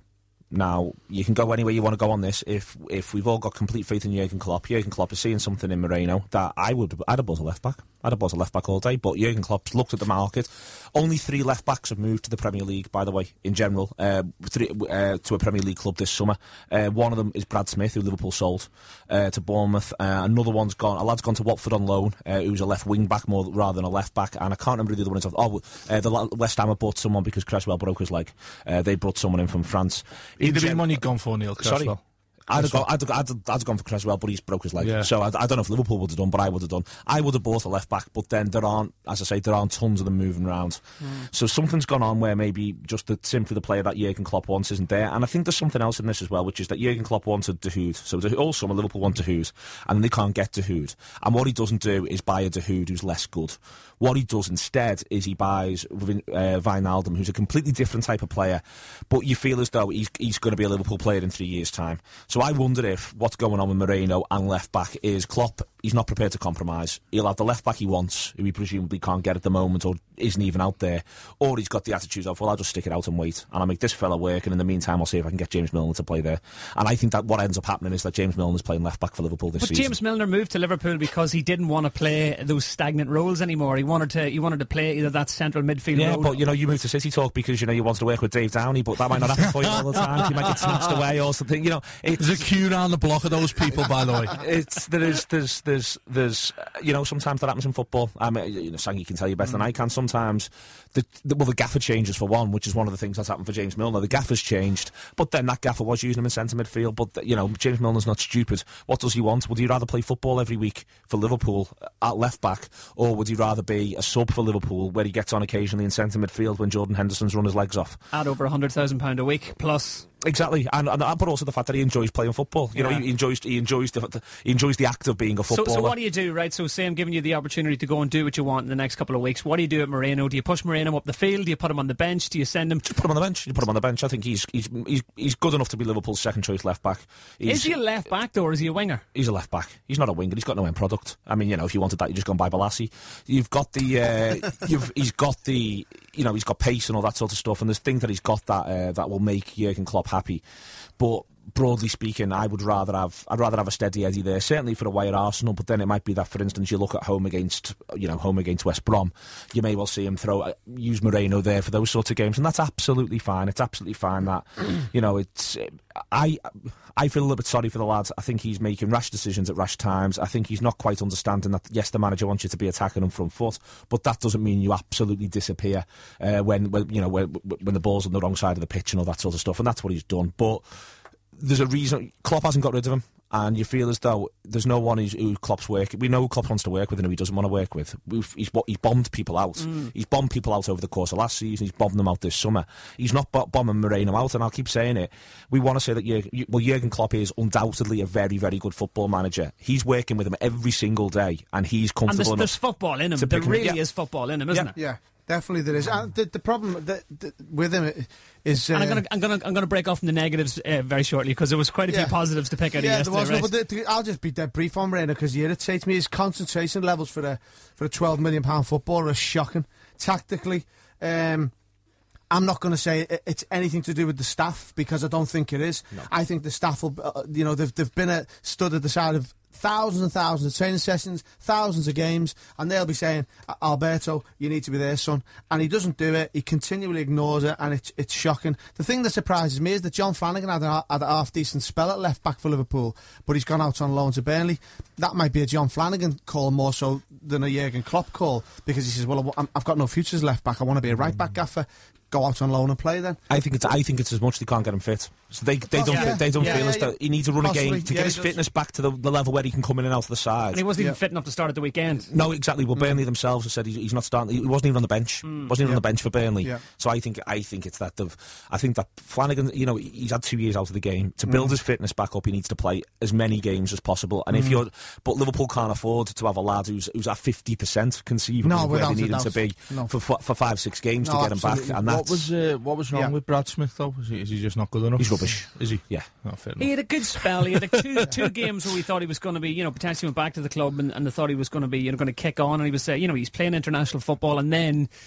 Now, you can go anywhere you want to go on this. If if we've all got complete faith in Jurgen Klopp, Jurgen Klopp is seeing something in Moreno that I would, I'd have bought a left back. I'd have bought a left back all day, but Jurgen Klopp's looked at the market. Only three left backs have moved to the Premier League, by the way, in general, uh, three, uh, to a Premier League club this summer. Uh, one of them is Brad Smith, who Liverpool sold uh, to Bournemouth. Uh, another one's gone, a lad's gone to Watford on loan, uh, who's a left wing back more rather than a left back, and I can't remember who the other one is. Oh, uh, the West Ham have bought someone because Cresswell broke his leg. Uh, they brought someone in from France. He'd have been one you'd gone for, Neil Cresswell. Sorry. I'd have, gone, I'd, have, I'd, have, I'd have gone for Cresswell, but he's broke his leg. Yeah. So I, I don't know if Liverpool would have done, but I would have done. I would have bought a left back, but then there aren't, as I say, there aren't tons of them moving around. Mm. So something's gone on where maybe just the, simply the player that Jurgen Klopp wants isn't there. And I think there's something else in this as well, which is that Jurgen Klopp wanted De Hood. So all summer Liverpool want De Hood, and they can't get De Hood. And what he doesn't do is buy a De Hood who's less good. What he does instead is he buys uh, Wijnaldum, who's a completely different type of player, but you feel as though he's, he's going to be a Liverpool player in three years' time. So I wonder if what's going on with Moreno and left back is Klopp, he's not prepared to compromise. He'll have the left back he wants, who he presumably can't get at the moment or isn't even out there, or he's got the attitude of, well, I'll just stick it out and wait, and I'll make this fella work, and in the meantime I'll see if I can get James Milner to play there. And I think that what ends up happening is that James Milner's playing left back for Liverpool this but season. But James Milner moved to Liverpool because he didn't want to play those stagnant roles anymore. He wanted to he wanted to play either that central midfield yeah, role. But you know, you moved to City Talk because you know you wanted to work with Dave Downey, but that might not happen for you all the time. You might get snatched away or something. You know, it's, there's a queue around the block of those people, by the way. It's there is there's there's there's you know, sometimes that happens in football. I mean, you know, Sangy can tell you better mm. than I can. Sometimes the, the well the gaffer changes for one, which is one of the things that's happened for James Milner. The gaffer's changed, but then that gaffer was using him in centre midfield. But you know, James Milner's not stupid. What does he want? Would he rather play football every week for Liverpool at left back, or would he rather be a sub for Liverpool where he gets on occasionally in centre midfield when Jordan Henderson's run his legs off? At over a hundred thousand pound a week plus. Exactly, and, and but also the fact that he enjoys playing football. You yeah. know, he enjoys he enjoys the, the he enjoys the act of being a footballer. So, so what do you do, right? So, say I'm giving you the opportunity to go and do what you want in the next couple of weeks. What do you do at Moreno? Do you push Moreno up the field? Do you put him on the bench? Do you send him? Just put him on the bench. You put him on the bench. I think he's he's he's, he's good enough to be Liverpool's second choice left back. He's, is he a left back though, or is he a winger? He's a left back. He's not a winger. He's got no end product. I mean, you know, if you wanted that, you just go and buy Balassi. You've got the uh, you've he's got the you know he's got pace and all that sort of stuff. And there's things that he's got that uh, that will make Jurgen Klopp happy. But broadly speaking, I would rather have I'd rather have a steady Eddie there, certainly for away at Arsenal. But then it might be that, for instance, you look at home against you know home against West Brom, you may well see him throw uh, use Moreno there for those sorts of games, and that's absolutely fine. It's absolutely fine that you know it's I I feel a little bit sorry for the lad. I think he's making rash decisions at rash times. I think he's not quite understanding that yes, the manager wants you to be attacking him from foot, but that doesn't mean you absolutely disappear uh, when, when you know when, when the ball's on the wrong side of the pitch and all that sort of stuff, and that's what he's done. But there's a reason Klopp hasn't got rid of him, and you feel as though there's no one who's, who Klopp's work. We know who Klopp wants to work with and who he doesn't want to work with. We've, he's, he's bombed people out. Mm. He's bombed people out over the course of last season. He's bombed them out this summer. He's not b- bombing Moreno out, and I'll keep saying it. We want to say that Jurgen, well, Jurgen Klopp is undoubtedly a very, very good football manager. He's working with him every single day, and he's comfortable and there's, enough. there's football in him. There really him. Yeah. is football in him, isn't yeah. it? Yeah. Definitely there is. And the, the problem the, the, with him is... Uh, and I'm going to I'm gonna, I'm gonna break off from the negatives uh, very shortly, because there was quite a yeah. few positives to pick out yeah, of yesterday. There was, right? no, but the, the, I'll just be dead brief on Moreno, because he irritates me. His concentration levels for a, for a twelve million pound footballer are shocking. Tactically, um, I'm not going to say it, it's anything to do with the staff, because I don't think it is. No. I think the staff will... Uh, you know, they've, they've been a, stood at the side of thousands and thousands of training sessions, thousands of games, and they'll be saying, Alberto, you need to be there, son. And he doesn't do it. He continually ignores it, and it's it's shocking. The thing that surprises me is that John Flanagan had a, had a half-decent spell at left-back for Liverpool, but he's gone out on loan to Burnley. That might be a John Flanagan call more so than a Jurgen Klopp call, because he says, well, I've got no future as left-back. I want to be a right-back gaffer. Go out on loan and play then. I think it's I think it's as much they can't get him fit. So they they don't yeah. they don't yeah, feel yeah, as though yeah. he needs to run Possibly. a game to yeah, get his does. fitness back to the, the level where he can come in and out of the side. And he wasn't yeah. even fit enough to start at the weekend. No, exactly. Well, Burnley mm. themselves have said he's, he's not starting. He wasn't even on the bench. Mm. Wasn't even yeah. on the bench for Burnley. Yeah. So I think I think it's that. They've, I think that Flanagan, you know, he's had two years out of the game. To build mm. his fitness back up, he needs to play as many games as possible. And mm. if you're, but Liverpool can't afford to have a lad who's who's at fifty percent conceivably no, where they need him to be no. for for five six games no, to get absolutely. him back. And that's what was uh, what was wrong yeah. with Brad Smith though? Is he, is he just not good enough? He's rubbish. Is he? Yeah. Not fair he had a good spell. He had like two two games where we thought he was going to be, you know, potentially went back to the club, and, and they thought he was going to be, you know, going to kick on, and he was, uh, you know, he's playing international football, and then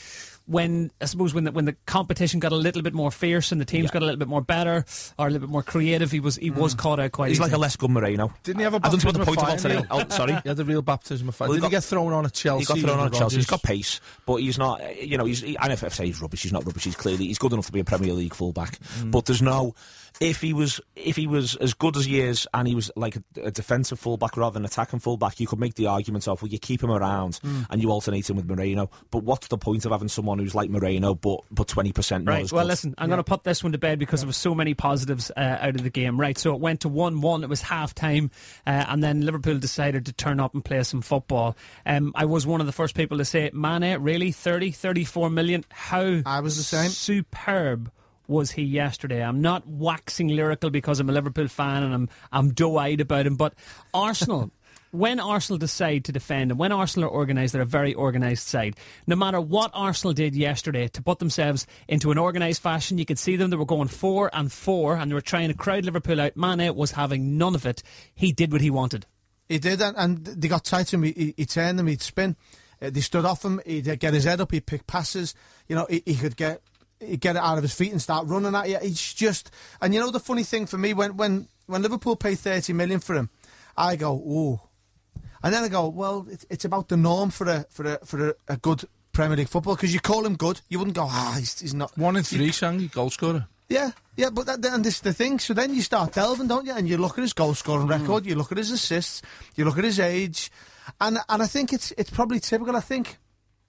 when I suppose when the, when the competition got a little bit more fierce and the teams Yeah. got a little bit more better or a little bit more creative, he was he was caught out quite He's easily. like a less good Moreno. Didn't he have a I don't see what baptism the of point of fire, that today. Neil? Oh, sorry. He had a real baptism of fire. Well, he Did he got- get thrown on at Chelsea? He got thrown on at with Chelsea. He's Rodgers? got pace, but he's not. You know, he's. He, and if I say he's rubbish, he's not rubbish. He's clearly he's good enough to be a Premier League fullback. But there's no. If he was, if he was as good as he is, and he was like a, a defensive fullback rather than attacking fullback, you could make the argument of, well, you keep him around and you alternate him with Moreno. But what's the point of having someone who's like Moreno, but but twenty percent not Right, as well, good? listen, I'm going to put this one to bed because there was so many positives uh, out of the game. Right, so it went to one one, it was half time, uh, and then Liverpool decided to turn up and play some football. Um, I was one of the first people to say, Mane, really, thirty, thirty-four million? How I was the same. superb was he yesterday? I'm not waxing lyrical because I'm a Liverpool fan and I'm, I'm doe-eyed about him, but Arsenal... When Arsenal decide to defend and when Arsenal are organised, they're a very organised side. No matter what Arsenal did yesterday to put themselves into an organised fashion, you could see them, they were going four and four and they were trying to crowd Liverpool out. Mane was having none of it. He did what he wanted. He did, and, and they got tight to him. He, he, he turned them, he'd spin. Uh, they stood off him, he'd get his head up, he'd pick passes. You know, he, he could get he'd get it out of his feet and start running at you. He's just... And you know the funny thing for me, when, when, when Liverpool pay thirty million for him, I go, ooh. And then I go, well, it's, it's about the norm for a for a for a, a good Premier League football, because you call him good, you wouldn't go, ah, he's, he's not. One in three, Shangy, goal scorer. Yeah, yeah, but that, and this is the thing. So then you start delving, don't you? And you look at his goal scoring Mm. record, you look at his assists, you look at his age, and and I think it's it's probably typical. I think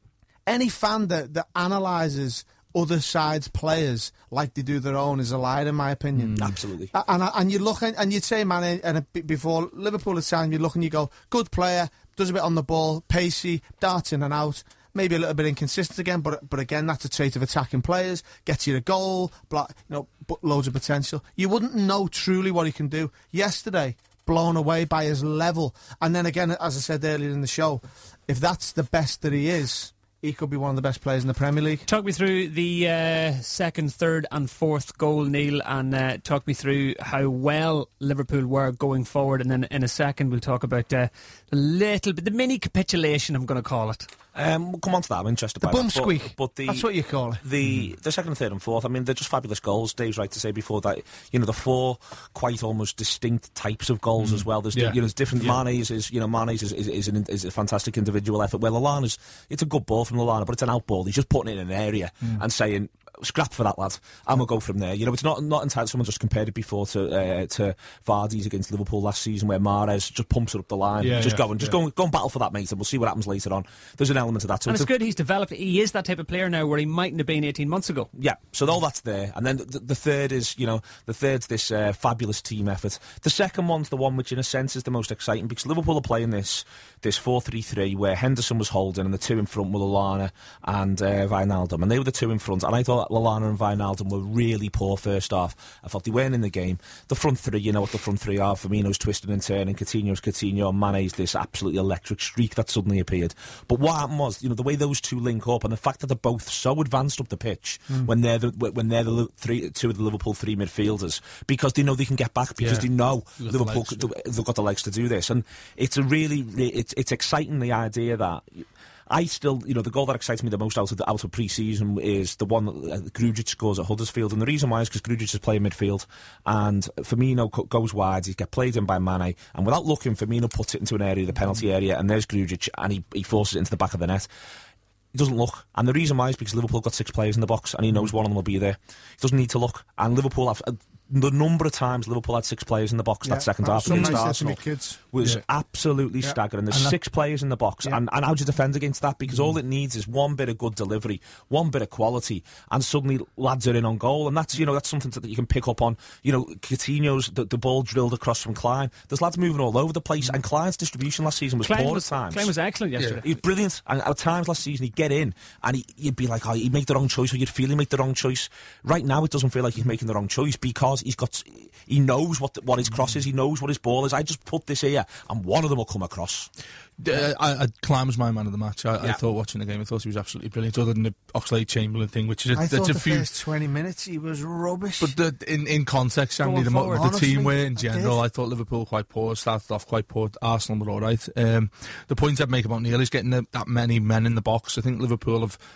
any fan that that analyses other sides' players like they do their own is a liar, in my opinion. Mm. Absolutely. A- And and you look and, and you'd say, man, and a, before Liverpool had signed, you look and you go, good player, does a bit on the ball, pacey, darts in and out, maybe a little bit inconsistent again, but but again, that's a trait of attacking players. Gets you a goal, blah, you know, but loads of potential. You wouldn't know truly what he can do. Yesterday, blown away by his level, and then again, as I said earlier in the show, if that's the best that he is, he could be one of the best players in the Premier League. Talk me through the uh, second, third and fourth goal, Neil, and uh, talk me through how well Liverpool were going forward, and then in a second we'll talk about uh, a little bit, the mini capitulation, I'm going to call it. Um, we'll come on to that. I'm interested The by bum that. But- squeak. But the, That's what you call it. The the second, third, and fourth. I mean, they're just fabulous goals. Dave's right to say before that. You know, the four quite almost distinct types of goals as well. There's Yeah. di- you know, there's different. Yeah. Mane's is you know Mane's is is, is, an, is a fantastic individual effort. Where Lallana's, it's a good ball from Lallana, but it's an out ball. He's just putting it in an area and saying, scrap for that, lad. I'm gonna go from there. You know, it's not not entirely. Someone just compared it before to uh, to Vardy's against Liverpool last season, where Mahrez just pumps it up the line. Yeah, just yeah, go and just yeah. go and go and battle for that, mate, and we'll see what happens later on. There's an element of that. So And it's it's a- good he's developed. He is that type of player now where he mightn't have been eighteen months ago. Yeah, so all that's there. And then the, the third is, you know, the third's this uh, fabulous team effort. The second one's the one which, in a sense, is the most exciting because Liverpool are playing this this four three three where Henderson was holding and the two in front were Lallana and uh, Wijnaldum. And they were the two in front. And I thought Lallana and Wijnaldum were really poor first half. I thought they weren't in the game. The front three, you know what the front three are. Firmino's twisting and turning, Coutinho's Coutinho, and Mane's this absolutely electric streak that suddenly appeared. But what happened was, you know, the way those two link up and the fact that they're both so advanced up the pitch Mm. when they're the when they're the li- three two of the Liverpool three midfielders, because they know they can get back, because Yeah. they know They've got the Liverpool legs, could- they've got the legs to do this. And it's a really re- it's it's exciting, the idea that I still, you know, the goal that excites me the most out of the, out of pre-season is the one that uh, Grujic scores at Huddersfield, and the reason why is because Grujic is playing midfield, and Firmino co- goes wide, he gets played in by Mane, and without looking, Firmino puts it into an area, the penalty area, and there's Grujic, and he, he forces it into the back of the net. He doesn't look, and the reason why is because Liverpool got six players in the box, and he knows one of them will be there. He doesn't need to look, and Liverpool have. Uh, the number of times Liverpool had six players in the box Yeah, that second that's half against something I said to Arsenal my kids. was Yeah. absolutely Yeah. staggering. There's And that- six players in the box, Yeah. and, and how do you defend against that? Because all it needs is one bit of good delivery, one bit of quality, and suddenly lads are in on goal. And that's, you know, that's something that you can pick up on. You know, Coutinho's the, the ball drilled across from Klein. There's lads moving all over the place, and Klein's distribution last season was Klein poor was, at times. Klein was excellent yesterday. He was brilliant, and at times last season he'd get in and he, you'd be like, oh, he'd make the wrong choice, or you'd feel he'd make the wrong choice. Right now it doesn't feel like he's making the wrong choice because he's got, he knows what the, what his cross is, he knows what his ball is. I just put this here and one of them will come across. Uh, I, I, Klein was my man of the match. I, I Yeah. thought watching the game, I thought he was absolutely brilliant. Other than the Oxlade-Chamberlain thing, which is a, I that's thought a the few. first twenty minutes he was rubbish. But the, in in context, Andy, Going the, mo- forward. the Honestly, team were in I general. did. I thought Liverpool quite poor. Started off quite poor. Arsenal were all right. Um, the point I'd make about Neil is getting the, that many men in the box. I think Liverpool have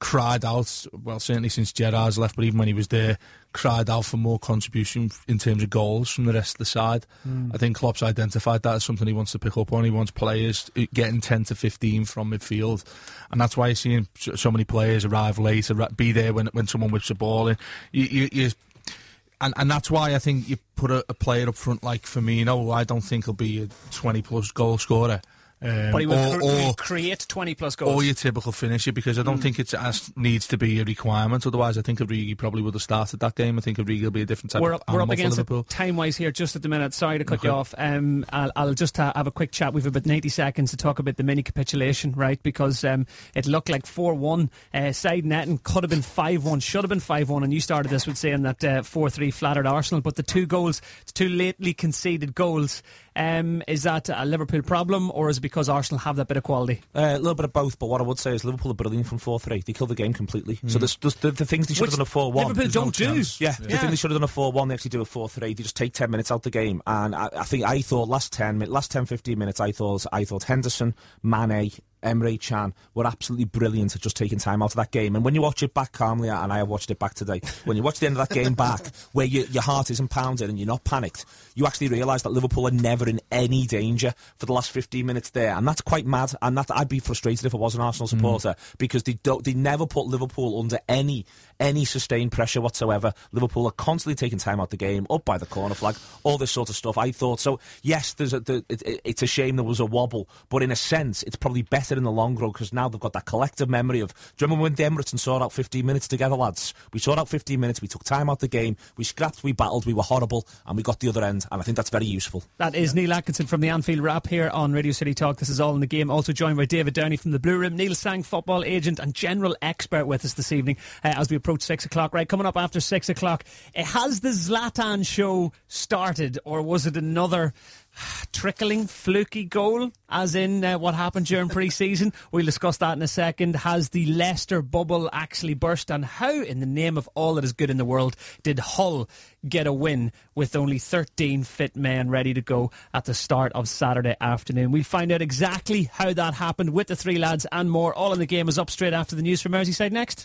cried out, well, certainly since Gerrard's left, but even when he was there, cried out for more contribution in terms of goals from the rest of the side. Mm. I think Klopp's identified that as something he wants to pick up on. He wants players getting ten to fifteen from midfield, and that's why you're seeing so many players arrive late, be there when when someone whips the ball in. You, you, you, and, and that's why I think you put a, a player up front like Firmino. I don't think he'll be a twenty plus goal scorer. Um, but he will or, cre- or, create twenty plus goals. Or your typical finisher, because I don't mm. think it needs to be a requirement. Otherwise, I think Origi probably would have started that game. I think Origi will be a different type we're, of We're animal up against for it time-wise here just at the minute. Sorry to cut okay. you off. Um, I'll, I'll just ha- have a quick chat. We've about ninety seconds to talk about the mini capitulation, right? Because um, it looked like four one. Uh, side netting could have been five one, should have been five one, and you started this with saying that uh, four three flattered Arsenal, but the two goals, the two lately conceded goals, um, is that a Liverpool problem, or is it because Arsenal have that bit of quality? Uh, a little bit of both, but what I would say is Liverpool are brilliant from four three. They killed the game completely. Mm. So there's, there's the, the things they should have done a four one. Liverpool don't no do. Yeah, yeah, the yeah. thing they should have done a four one, they actually do a four three. They just take ten minutes out the game. And I, I think I thought last ten, last ten, fifteen minutes, I thought I thought Henderson, Mane, Emre Can were absolutely brilliant at just taking time out of that game. And when you watch it back calmly, and I have watched it back today, when you watch the end of that game back, where you, your heart isn't pounding and you're not panicked, you actually realise that Liverpool are never in any danger for the last fifteen minutes there. And that's quite mad. And that I'd be frustrated if I was an Arsenal supporter, mm. because they don't, they never put Liverpool under any any sustained pressure whatsoever. Liverpool are constantly taking time out the game, up by the corner flag, all this sort of stuff. I thought so. Yes, there's a, the, it, it's a shame there was a wobble, but in a sense, it's probably better in the long run, because now they've got that collective memory of, do you remember when the Emirates and sorted out fifteen minutes together, lads? We sorted out fifteen minutes, we took time out the game, we scrapped, we battled, we were horrible, and we got the other end, and I think that's very useful. That is Neil Atkinson from the Anfield Wrap here on Radio City Talk. This is All in the Game. Also joined by David Downey from the Blue Room. Neil Sang, football agent and general expert, with us this evening uh, as we approach six o'clock. Right, coming up after six o'clock, uh, has the Zlatan show started, or was it another trickling, fluky goal, as in uh, what happened during pre-season? We'll discuss that in a second. Has the Leicester bubble actually burst, and how, in the name of all that is good in the world, did Hull get a win with only thirteen fit men ready to go at the start of Saturday afternoon? We'll find out exactly how that happened with the three lads and more. All in the Game is up straight after the news from Merseyside next.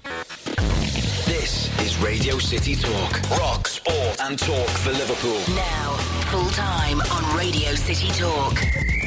This is Radio City Talk. Rock, sport and talk for Liverpool. Now, full time on Radio City Talk.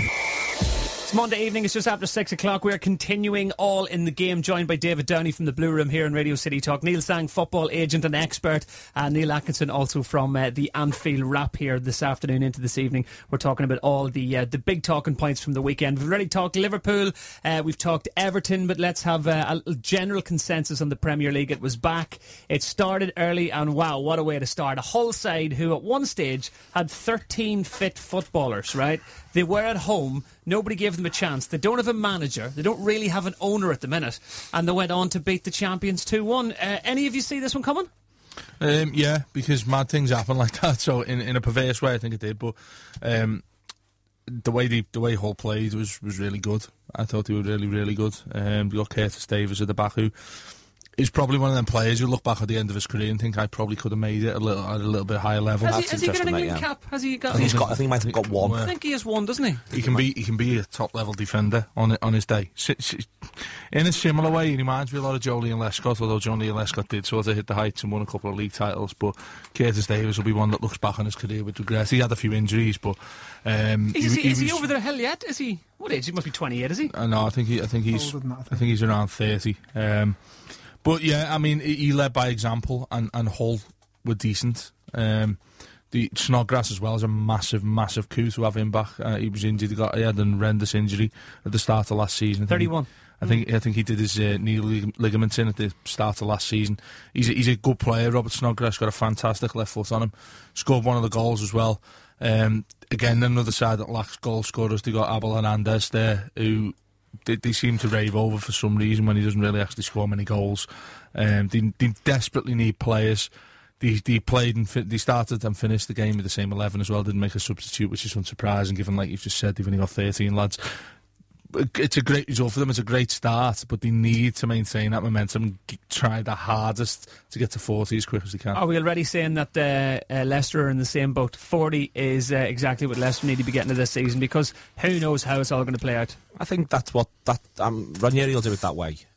It's Monday evening, it's just after six o'clock. We are continuing All in the Game, joined by David Downey from the Blue Room here in Radio City Talk. Neil Sang, football agent and expert. Uh, Neil Atkinson also from uh, the Anfield Wrap here this afternoon into this evening. We're talking about all the uh, the big talking points from the weekend. We've already talked Liverpool, uh, we've talked Everton, but let's have uh, a general consensus on the Premier League. It was back, it started early, and wow, what a way to start. A Hull side who at one stage had thirteen fit footballers, right? They were at home, nobody gave them a chance. They don't have a manager, they don't really have an owner at the minute, and they went on to beat the champions two one. Uh, any of you see this one coming? Um, yeah, because mad things happen like that. So in in a perverse way, I think it did. But um, the way the the way Hull played was was really good. I thought they were really really good. Um, they got Curtis Davies at the back, who is probably one of them players you look back at the end of his career and think I probably could have made it a little at a little bit higher level. Has he, That's has he got an interesting, England mate, yeah. cap? Has he got? I think he's got. I think he might have got one. I think he has one, doesn't he? He can be he can be a top level defender on on his day. In a similar way, he reminds me a lot of Joleon Lescott, although Joleon Lescott did sort of hit the heights and won a couple of league titles. But Curtis Davies will be one that looks back on his career with regret. He had a few injuries, but um, is he, he, is he, he was, over the hill yet? Is he? What age? He must be twenty-eight, is he? Uh, no, I think he. I think he's. Older than that, I I think. think he's around thirty. Um, But yeah, I mean, he led by example, and, and Hull were decent. Um, the Snodgrass as well is a massive, massive coup to have him back. Uh, he was injured; he got he had an horrendous injury at the start of last season. Thirty-one. I think I think he did his uh, knee lig- ligaments in at the start of last season. He's a, he's a good player. Robert Snodgrass got a fantastic left foot on him. Scored one of the goals as well. Um, again, another side that lacks goal scorers. They got Abel Hernandez there, who. They, they seem to rave over for some reason when he doesn't really actually score many goals. Um, they, they desperately need players. They, they played and fi- they started and finished the game with the same eleven as well. Didn't make a substitute, which is unsurprising given, like you've just said, they've only got thirteen lads. It's a great result for them. It's a great start, but they need to maintain that momentum. Try the hardest to get to forty as quick as they can. Are we already saying that uh, uh, Leicester are in the same boat? forty is uh, exactly what Leicester need to be getting to this season, because who knows how it's all going to play out. I think that's what that um, Ranieri will do it that way.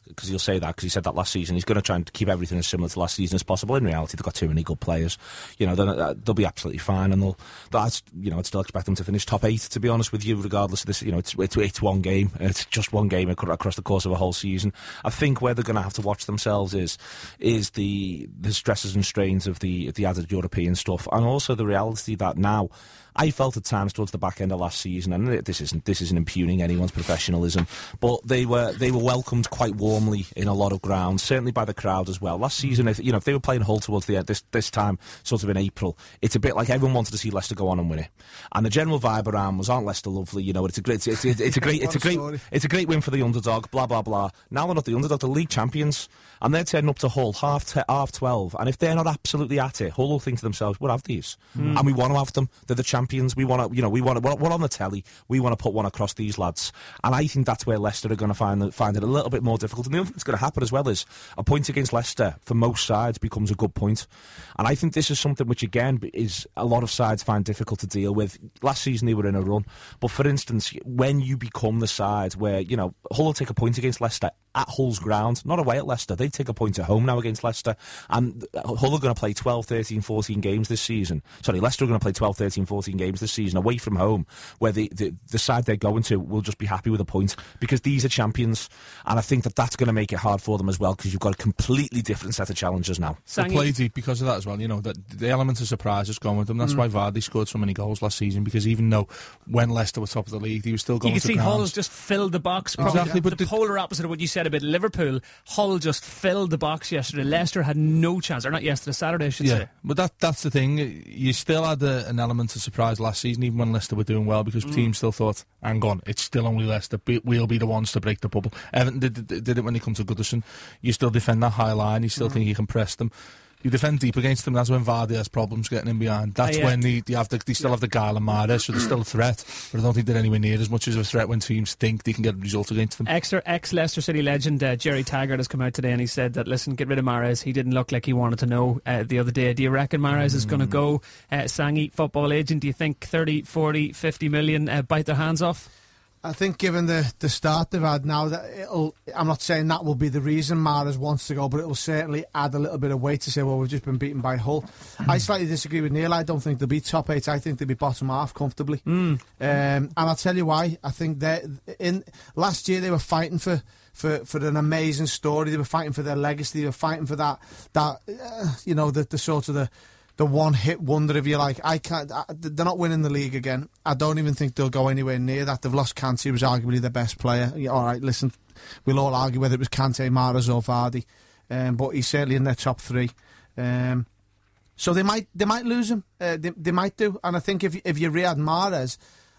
because he'll say that because he said that last season. He's going to try and keep everything as similar to last season as possible. In reality, they've got too many good players. You know, they'll, uh, they'll be absolutely fine, and they'll. That's, you know, I'd still expect them to finish top eight. To be honest with you, regardless of this, you know, it's it's, it's one game. It's just one game across the course of a whole season. I think where they're going to have to watch themselves is is the the stresses and strains of the the added European stuff, and also the reality that now. I felt at times towards the back end of last season, and this isn't this isn't impugning anyone's professionalism, but they were they were welcomed quite warmly in a lot of grounds, certainly by the crowd as well. Last season, if you know if they were playing Hull towards the end this this time, sort of in April, it's a bit like everyone wanted to see Leicester go on and win it, and the general vibe around was, "Aren't Leicester lovely? You know, it's a great it's, it's, it's a great it's a great it's a great win for the underdog." Blah blah blah. Now they're not the underdog, they're league champions, and they're turning up to Hull half te- half twelve, and if they're not absolutely at it, Hull will think to themselves, "We'll have these, mm. and we want to have them. They're the champions. We want to, you know." We want to, we're on the telly. We want to put one across these lads, and I think that's where Leicester are going to find find it a little bit more difficult. And the other thing that's going to happen as well is a point against Leicester for most sides becomes a good point, and I think this is something which again is a lot of sides find difficult to deal with. Last season they were in a run, but for instance, when you become the side where you know Hull will take a point against Leicester at Hull's ground, not away at Leicester. They take a point at home now against Leicester, and Hull are going to play twelve, thirteen, fourteen games this season. Sorry, Leicester are going to play twelve, thirteen, fourteen games this season away from home, where the, the, the side they're going to will just be happy with a point, because these are champions, and I think that that's going to make it hard for them as well, because you've got a completely different set of challenges now. They play deep because of that as well, you know, that the element of surprise has gone with them. That's mm. why Vardy scored so many goals last season, because even though when Leicester were top of the league, he was still going you to can see grounds. Hull just filled the box. Exactly, Probably but the, the the polar opposite of what you said about Liverpool. Hull just filled the box yesterday. Leicester had no chance, or not yesterday, Saturday I should yeah, say. But that that's the thing. You still had a, an element of surprise last season, even when Leicester were doing well, because mm. teams still thought, hang on, it's still only Leicester. We'll be the ones to break the bubble. Everton did, did, did it when they come to Goodison. You still defend that high line. You still mm. think you can press them. You defend deep against them. That's when Vardy has problems getting in behind. That's uh, yeah. when they, they have the, they still have the Guile and Mahrez, so they're still a threat. But I don't think they're anywhere near as much as a threat when teams think they can get a result against them. Extra ex-Leicester City legend uh, Jerry Taggart has come out today and he said that, listen, get rid of Mahrez. He didn't look like he wanted to know uh, the other day. Do you reckon Mahrez mm. is going to go? Uh, Sangi, football agent, do you think thirty, forty, fifty million uh, bite their hands off? I think given the, the start they've had now, that it'll, I'm not saying that will be the reason Mahrez wants to go, but it will certainly add a little bit of weight to say, well, we've just been beaten by Hull. I slightly disagree with Neil. I don't think they'll be top eight. I think they'll be bottom half comfortably. Mm. Um, and I'll tell you why. I think that in last year they were fighting for, for, for an amazing story. They were fighting for their legacy. They were fighting for that, that uh, you know, the, the sort of the... the one-hit wonder, if you like. I can't. I, they're not winning the league again. I don't even think they'll go anywhere near that. They've lost Kante, who was arguably their best player. Yeah, all right, listen, we'll all argue whether it was Kante, Mahrez or Vardy, um, but he's certainly in their top three. Um, so they might they might lose him. Uh, they, they might do. And I think if if you Riyad Mahrez,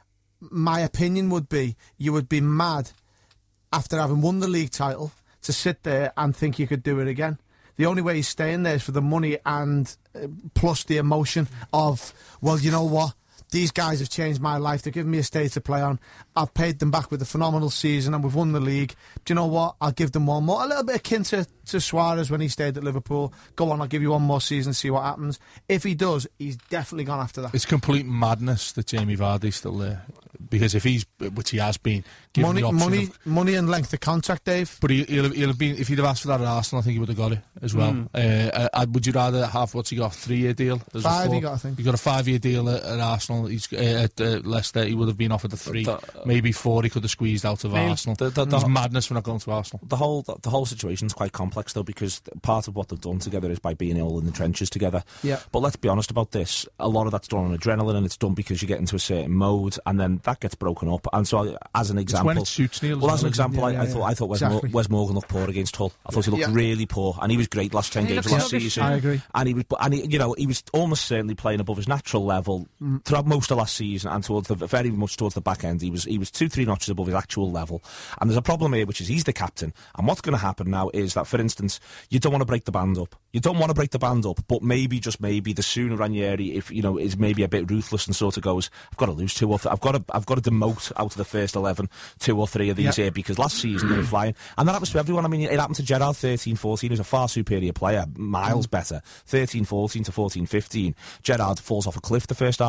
my opinion would be you would be mad after having won the league title to sit there and think you could do it again. The only way he's staying there is for the money and uh, plus the emotion of, well, you know what? These guys have changed my life. They've given me a stage to play on. I've paid them back with a phenomenal season and we've won the league. Do you know what? I'll give them one more. A little bit akin to, to Suarez when he stayed at Liverpool. Go on, I'll give you one more season, see what happens. If he does, he's definitely gone after that. It's complete madness that Jamie Vardy's still there. Because if he's, which he has been, given money, the option money, of, money and length of contract, Dave. But he, he'll, have, he'll have been. If he'd have asked for that at Arsenal, I think he would have got it as well. Mm. Uh, uh, would you rather have what's he got? Three-year deal? There's Five. He got, I think. He got a five-year deal at, at Arsenal. He's uh, at uh, Leicester. He would have been offered a three, the, uh, maybe four. He could have squeezed out of Neil, Arsenal. The, the, the, There's madness for not going to Arsenal. The whole the, the whole situation's quite complex though, because part of what they've done together is by being all in the trenches together. Yeah. But let's be honest about this. A lot of that's done on adrenaline, and it's done because you get into a certain mode, and then that gets broken up. And so, as an example, it's when it suits Neil. Well, as an well, example, yeah, I, yeah, I thought yeah. I thought Wes, exactly. Mo- Wes Morgan looked poor against Hull. I thought he looked yeah. really poor, and he was great last ten he games of last sluggish. season. I agree. And he was, and he, you know, he was almost certainly playing above his natural level mm. throughout most of last season, and towards the very much towards the back end, he was he was two, three notches above his actual level. And there's a problem here, which is he's the captain, and what's going to happen now is that, for instance, you don't want to break the band up. You don't want to break the band up, but maybe, just maybe, the sooner Ranieri, if you know, is maybe a bit ruthless and sort of goes, I've got to lose two or th- I've got to I've got to demote out of the first eleven two or three of these yep. here, because last season they were flying, and that happens to everyone. I mean, it happened to Gerrard thirteen fourteen, who's a far superior player, miles mm. better. thirteen fourteen to fourteen fifteen, Gerrard falls off a cliff the first half of the following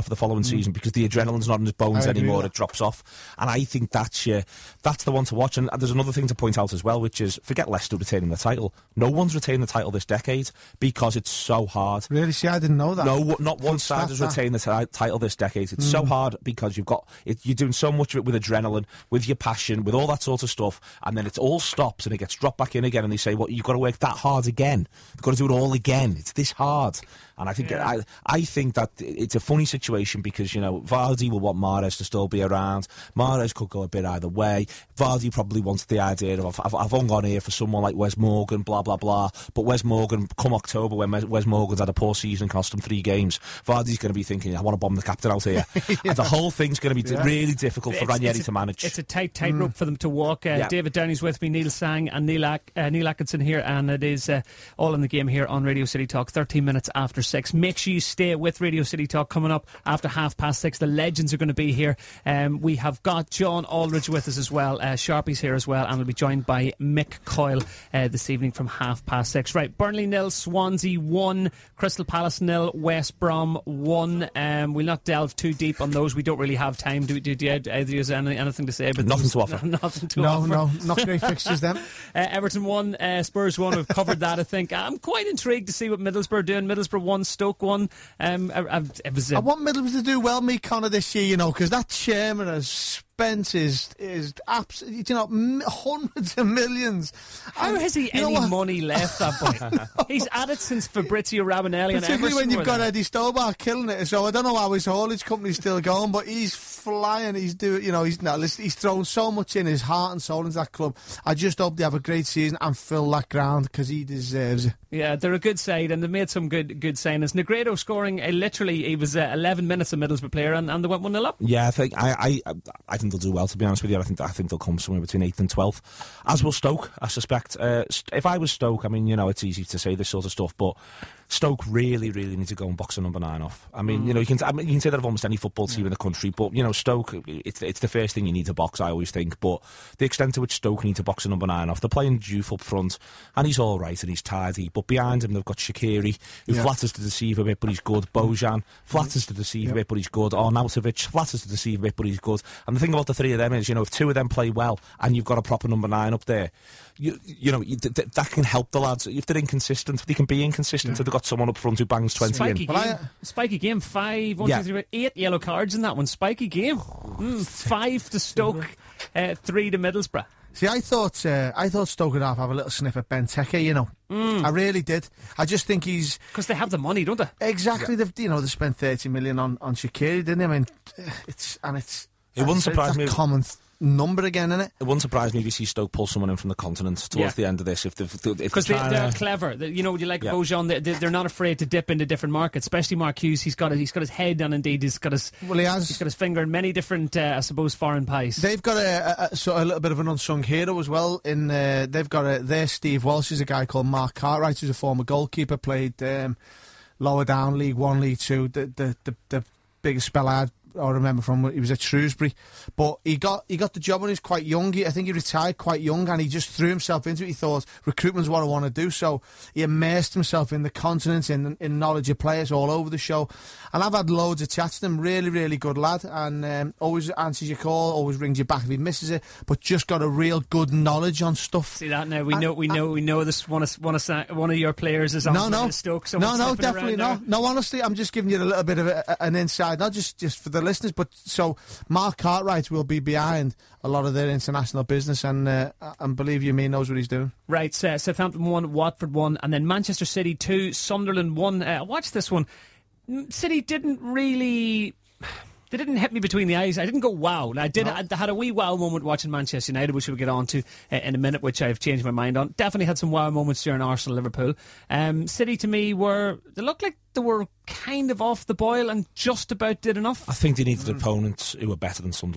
season because the adrenaline's not in his bones anymore. It drops off, and I think that's uh, that's the one to watch. And there's another thing to point out as well, which is forget Leicester retaining the title. No one's retained the title this decade because it's so hard. Really? See, I didn't know that. No, not one side has retained the t- title this decade. It's mm. so hard because you've got it, you're doing so much of it with adrenaline, with your passion, with all that sort of stuff, and then it all stops and it gets dropped back in again, and they say, "Well, you've got to work that hard again. You've got to do it all again. It's this hard." And I think yeah. I, I think that it's a funny situation because, you know, Vardy will want Mahrez to still be around. Mahrez could go a bit either way. Vardy probably wants the idea of, I've, I've hung on here for someone like Wes Morgan, blah, blah, blah. But Wes Morgan, come October, when Wes Morgan's had a poor season, cost him three games, Vardy's going to be thinking, I want to bomb the captain out here. yeah. And the whole thing's going to be yeah. really difficult for it's, Ranieri it's to manage. It's a tight, tight mm. rope for them to walk. Uh, yeah. David Downey's with me, Neil Sang and Neil, Ak- uh, Neil Atkinson here, and it is uh, all in the game here on Radio City Talk, thirteen minutes after six. Make sure you stay with Radio City Talk. Coming up after half past six, the legends are going to be here. Um, we have got John Aldridge with us as well. Uh, Sharpie's here as well, and we'll be joined by Mick Coyle uh, this evening from half past six. Right, Burnley nil, Swansea one, Crystal Palace nil, West Brom one. Um, we'll not delve too deep on those. We don't really have time. Do, do, do you have any, anything to say? But nothing to offer. No, nothing to no, offer. No, no, not great fixtures then. Uh, Everton one, uh, Spurs one. We've covered that, I think. I'm quite intrigued to see what Middlesbrough are doing. Middlesbrough one, Stoke one. Um, I, I, it was, uh, I want Middlesbrough to do well, me Connor, this year, you know, because that chairman has spent his, is absolutely, you know, hundreds of millions. How and, has he any know, money left, that boy? He's at it since Fabrizio Ravanelli and particularly Emerson when you've got there. Eddie Stobart killing it. So I don't know how his haulage company's still going, but he's flying. He's doing, you know, he's no, he's thrown so much in his heart and soul into that club. I just hope they have a great season and fill that ground because he deserves it. Yeah, they're a good side and they made some good good signings. Negredo scoring uh, literally, he was uh, eleven minutes a Middlesbrough player and, and they went one nil up. Yeah, I think I, I I think they'll do well, to be honest with you. I think I think they'll come somewhere between eighth and twelfth, as will Stoke, I suspect. Uh, if I was Stoke, I mean, you know, it's easy to say this sort of stuff, but Stoke really, really need to go and box a number nine off. I mean, mm. you know, you can I mean, you can say that of almost any football team yeah. in the country, but you know, Stoke, it's it's the first thing you need to box, I always think. But the extent to which Stoke need to box a number nine off, they're playing Juve up front, and he's all right and he's tidy. But behind him, they've got Shaqiri, who yeah. flatters to deceive a bit, but he's good. Bojan flatters to deceive yep. a bit, but he's good. Arnautovic flatters to deceive a bit, but he's good. And the thing about the three of them is, you know, if two of them play well and you've got a proper number nine up there, you you know you, th- th- that can help the lads. If they're inconsistent, they can be inconsistent. Yeah. If they've got someone up front who bangs twenty spiky in. Game. Well, I, spiky game. Five, one, yeah. two, three, eight yellow cards in that one. Spiky game. Mm, five to Stoke, uh, three to Middlesbrough. See, I thought uh, I thought Stoke would have, have a little sniff at Benteke, you know. Mm. I really did. I just think he's... Because they have the money, don't they? Exactly. Yeah. They've, you know, they spent thirty million on, on Shaqiri, didn't they? I mean, it's... And it's... It wouldn't surprise me. It's a common th- number again, isn't it? It wouldn't surprise me if you see Stoke pull someone in from the continent towards yeah. the end of this. If Because they, they're, they're clever. They, you know, you like yeah. Bojan, they, they're not afraid to dip into different markets, especially Mark Hughes. He's got, a, he's got his head on, indeed. He's got his, well, he has. He's got his finger in many different, uh, I suppose, foreign pies. They've got a, a, so a little bit of an unsung hero as well. In uh, They've got a, their Steve Walsh is a guy called Mark Cartwright, who's a former goalkeeper, played um, lower down, League One, League Two. The, the, the, the biggest spell I had, I remember from he was at Shrewsbury, but he got he got the job when he was quite young. He, I think he retired quite young, and he just threw himself into it. He thought recruitment's what I want to do, so he immersed himself in the continent, in in knowledge of players all over the show. And I've had loads of chats to him. Really, really good lad, and um, always answers your call, always rings you back if he misses it. But just got a real good knowledge on stuff. See that now? We and, know, we know, we know this. One of one of one of your players is on no, no, Stoke. No, no, definitely not. No, honestly, I'm just giving you a little bit of a, a, an inside, not just just for the listeners, but so. So Mark Cartwright will be behind a lot of their international business, and uh, and believe you me, knows what he's doing. Right, uh, Southampton one, Watford one, and then Manchester City two, Sunderland one. Uh, watch this one. City didn't really... They didn't hit me between the eyes. I didn't go wow. I did. No. I had a wee wow moment watching Manchester United, which we'll get on to uh, in a minute, which I've changed my mind on. Definitely had some wow moments during Arsenal Liverpool. Um, City to me were they looked like they were kind of off the boil and just about did enough. I think they needed mm. opponents who were better than Sunderland.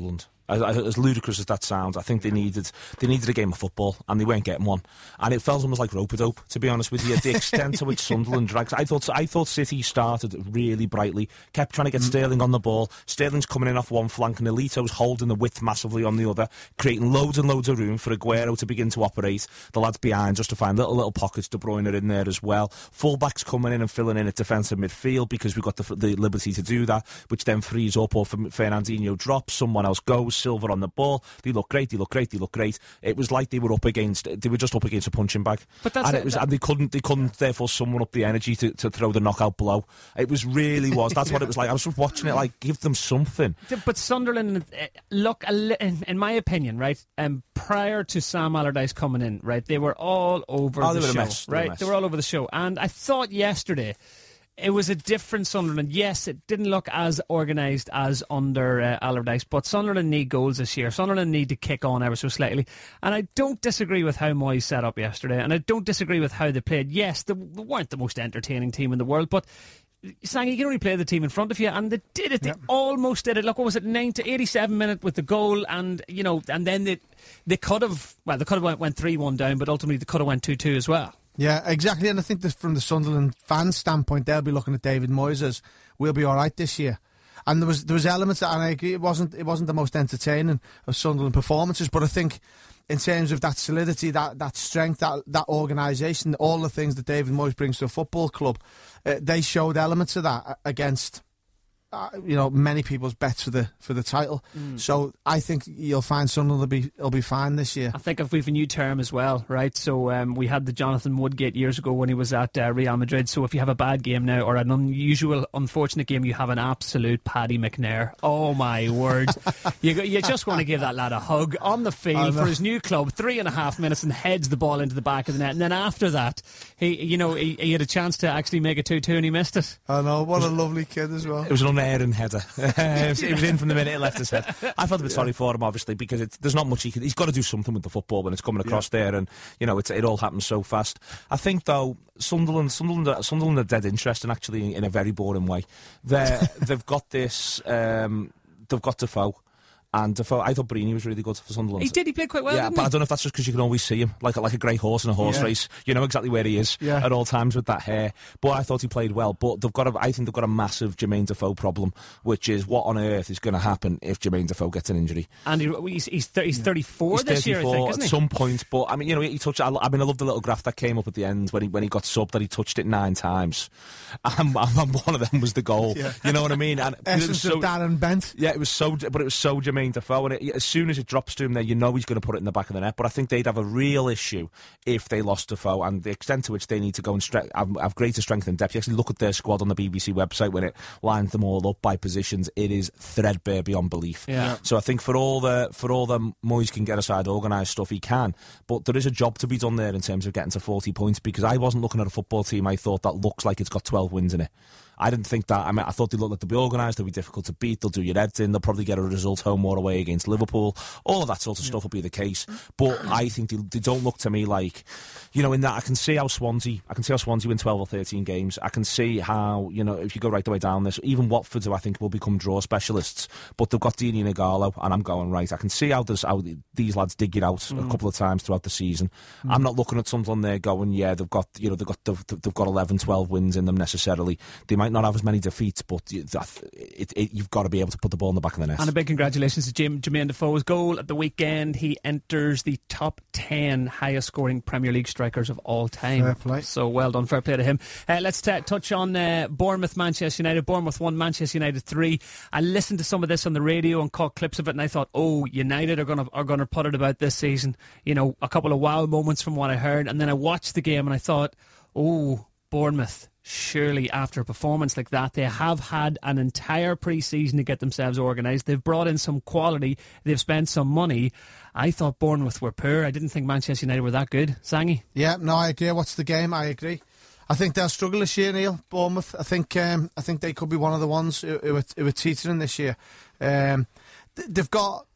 As, as ludicrous as that sounds, I think they needed they needed a game of football, and they weren't getting one. And it felt almost like rope-a-dope, to be honest with you. The extent to which Sunderland drags. I thought I thought City started really brightly, kept trying to get mm. Sterling on the ball. Sterling's coming in off one flank, and Elito's holding the width massively on the other, creating loads and loads of room for Aguero to begin to operate. The lads behind just to find little little pockets. De Bruyne are in there as well. Fullbacks coming in and filling in at defensive midfield because we've got the, the liberty to do that, which then frees up, or Fernandinho drops, someone else goes, Silva on the ball. They look great, they look great, they look great. It was like they were up against, they were just up against a punching bag. But that's and it, it was, that... and they couldn't, they couldn't therefore summon up the energy to, to throw the knockout blow. It was really was. That's yeah. what it was like. I was just watching it like, give them something. But Sunderland, look, in my opinion, right, um, prior to Sam Allardyce coming in, right, they were all over oh, the they were show, a mess. They right? were a mess. They were all over the show, and I thought yesterday it was a different Sunderland. Yes, it didn't look as organised as under uh, Allardyce, but Sunderland need goals this year. Sunderland need to kick on ever so slightly. And I don't disagree with how Moyes set up yesterday, and I don't disagree with how they played. Yes, they weren't the most entertaining team in the world, but Sang, you can only play the team in front of you, and they did it. They yep. almost did it. Look, what was it, nine to eighty-seven minute with the goal, and you know, and then they they could have well, they could have went, went three one down, but ultimately they could have went two two as well. Yeah, exactly. And I think that from the Sunderland fan standpoint, they'll be looking at David Moyes as, we'll be all right this year. And there was there was elements that, and I agree, it wasn't it wasn't the most entertaining of Sunderland performances, but I think in terms of that solidity, that that strength, that that organisation, all the things that David Moyes brings to a football club, uh, they showed elements of that against, uh, you know, many people's bets for the for the title. Mm. So I think you'll find Sunderland will be will be fine this year. I think if we've a new term as well, right? So um, we had the Jonathan Woodgate years ago when he was at uh, Real Madrid. So if you have a bad game now or an unusual, unfortunate game, you have an absolute Paddy McNair. Oh my word! you you just want to give that lad a hug on the field for his new club. Three and a half minutes and heads the ball into the back of the net, and then after that, he you know he, he had a chance to actually make it two two and he missed it. I know, what a lovely kid as well. It was an unerring header. it, was, it was in from the minute it left his head. I felt a bit yeah. sorry for him, obviously, because it's, there's not much he can. He's got to do something with the football when it's coming across yeah. there, and you know it's, it all happens so fast. I think though Sunderland, Sunderland, Sunderland are dead interesting actually in a very boring way. They they've got this. Um, they've got Defoe. And Defoe, I thought Brini was really good for Sunderland. He did, he played quite well, yeah, didn't but he? I don't know if that's just because you can always see him, like, like a grey horse in a horse yeah. race. You know exactly where he is yeah. at all times with that hair. But I thought he played well. But they've got a, I think they've got a massive Jermaine Defoe problem, which is what on earth is going to happen if Jermaine Defoe gets an injury. And he, he's, he's, th- he's thirty-four he's this thirty-four year, I think, isn't at he? some point. But, I mean, you know, he touched, I, I mean, I love the little graph that came up at the end when he when he got subbed, that he touched it nine times. And, and one of them was the goal. Yeah. You know what I mean? And Essence it was so, of Darren Bent. Yeah, it was so, but it was so Jermaine Defoe. And it, as soon as it drops to him there, you know he's going to put it in the back of the net. But I think they'd have a real issue if they lost Defoe, and the extent to which they need to go and stre- have, have greater strength and depth. You actually look at their squad on the B B C website when it lines them all up by positions. It is threadbare beyond belief. Yeah. So I think for all the for all the Moyes can get aside organised stuff, he can. But there is a job to be done there in terms of getting to forty points, because I wasn't looking at a football team I thought that looks like it's got twelve wins in it. I didn't think that. I mean, I thought they looked like they'll be organised, they'll be difficult to beat, they'll do your heads in, they'll probably get a result home or away against Liverpool. All of that sort of yeah. stuff will be the case. But I think they, they don't look to me like, you know, in that I can see how Swansea, I can see how Swansea win twelve or thirteen games. I can see how, you know, if you go right the way down this, even Watford, who I think will become draw specialists, but they've got Dini and Ighalo, and I'm going right. I can see how, there's, how these lads dig it out mm. a couple of times throughout the season. Mm. I'm not looking at Sunderland there going, yeah, they've got, you know, they've got they've, they've got eleven, twelve wins in them necessarily. They might not have as many defeats, but that, it, it, you've got to be able to put the ball in the back of the net. And a big congratulations to Jim, Jermaine Defoe's goal at the weekend. He enters the top ten highest scoring Premier League strikers of all time. Fair play. So well done, fair play to him. Uh, let's t- touch on uh, Bournemouth, Manchester United. Bournemouth one, Manchester United three. I listened to some of this on the radio and caught clips of it, and I thought, oh, United are going to are going to put it about this season. You know, a couple of wow moments from what I heard, and then I watched the game and I thought, oh, Bournemouth. Surely after a performance like that, they have had an entire pre-season to get themselves organised. They've brought in some quality, they've spent some money. I thought Bournemouth were poor. I didn't think Manchester United were that good. Sangi? Yeah, no, I agree. What's the game? I agree. I think they'll struggle this year, Neil. Bournemouth. I think um, I think they could be one of the ones who, who, are, who are teetering this year. Um, they've got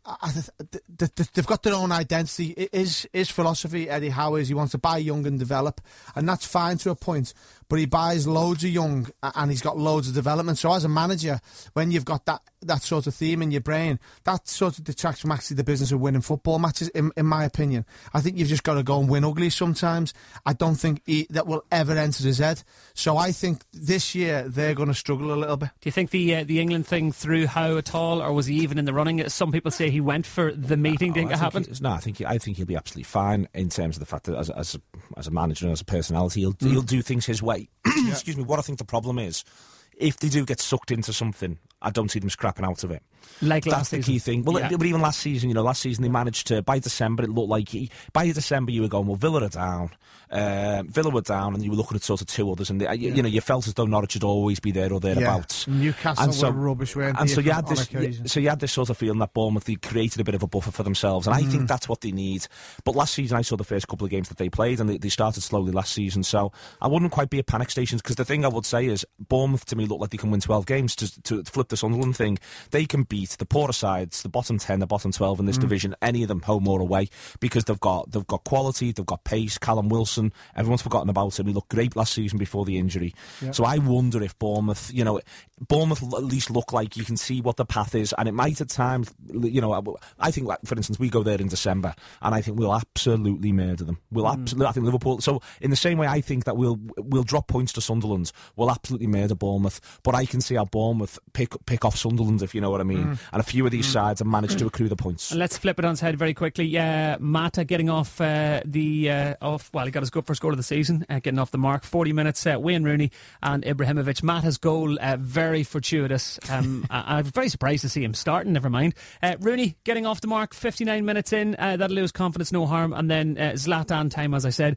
I, th- th- they've got their own identity. His, his philosophy, Eddie Howe, is he wants to buy young and develop, and that's fine to a point, but he buys loads of young and he's got loads of development. So as a manager, when you've got that, that sort of theme in your brain, that sort of detracts from actually the business of winning football matches, in, in my opinion. I think you've just got to go and win ugly sometimes. I don't think he, that will ever enter his head. So I think this year they're going to struggle a little bit. Do you think the uh, the England thing threw Howe at all, or was he even in the running? Some people say he went for the meeting, no, didn't it happen? No, I think I think he'll be absolutely fine in terms of the fact that as, as, a, as a manager and as a personality, he'll, mm. he'll do things his way. Yeah. Excuse me, what I think the problem is, if they do get sucked into something, I don't see them scrapping out of it. Like That's last the season. key thing. Well, yeah. it, but even last season, you know, last season they managed to, by December, it looked like, he, by December you were going, well, Villa are down, uh, Villa were down, and you were looking at sort of two others, and they, you, yeah. you know, you felt as though Norwich would always be there or thereabouts. Yeah. Newcastle and so, were rubbish, weren't and they, so you had on this, occasion. so you had this sort of feeling that Bournemouth, they created a bit of a buffer for themselves, and I mm. think that's what they need. But last season I saw the first couple of games that they played, and they, they started slowly last season, so I wouldn't quite be at panic stations, because the thing I would say is, Bournemouth to me look like they can win twelve games. To, to flip the Sunderland thing, they can beat the poorer sides, the bottom ten, the bottom twelve in this mm. division, any of them, home or away, because they've got they've got quality, they've got pace. Callum Wilson, everyone's forgotten about him. He looked great last season before the injury. Yep. So I wonder if Bournemouth, you know, Bournemouth at least look like you can see what the path is, and it might at times, you know, I think, like, for instance, we go there in December, and I think we'll absolutely murder them. We'll mm. absolutely, I think Liverpool. So in the same way, I think that we'll we'll drop points to Sunderland, we'll absolutely murder Bournemouth. But I can see how Bournemouth pick pick off Sunderland, if you know what I mean, mm. and a few of these mm. sides have managed to accrue the points. And let's flip it on its head very quickly. Uh, Mata getting off uh, the uh, off. Well, he got his good first goal of the season, uh, getting off the mark. Forty minutes. Uh, Wayne Rooney and Ibrahimovic. Mata's goal, uh, very fortuitous. Um, I, I'm very surprised to see him starting. Never mind. Uh, Rooney getting off the mark. Fifty-nine minutes in. Uh, that'll lose confidence, no harm. And then uh, Zlatan time, as I said.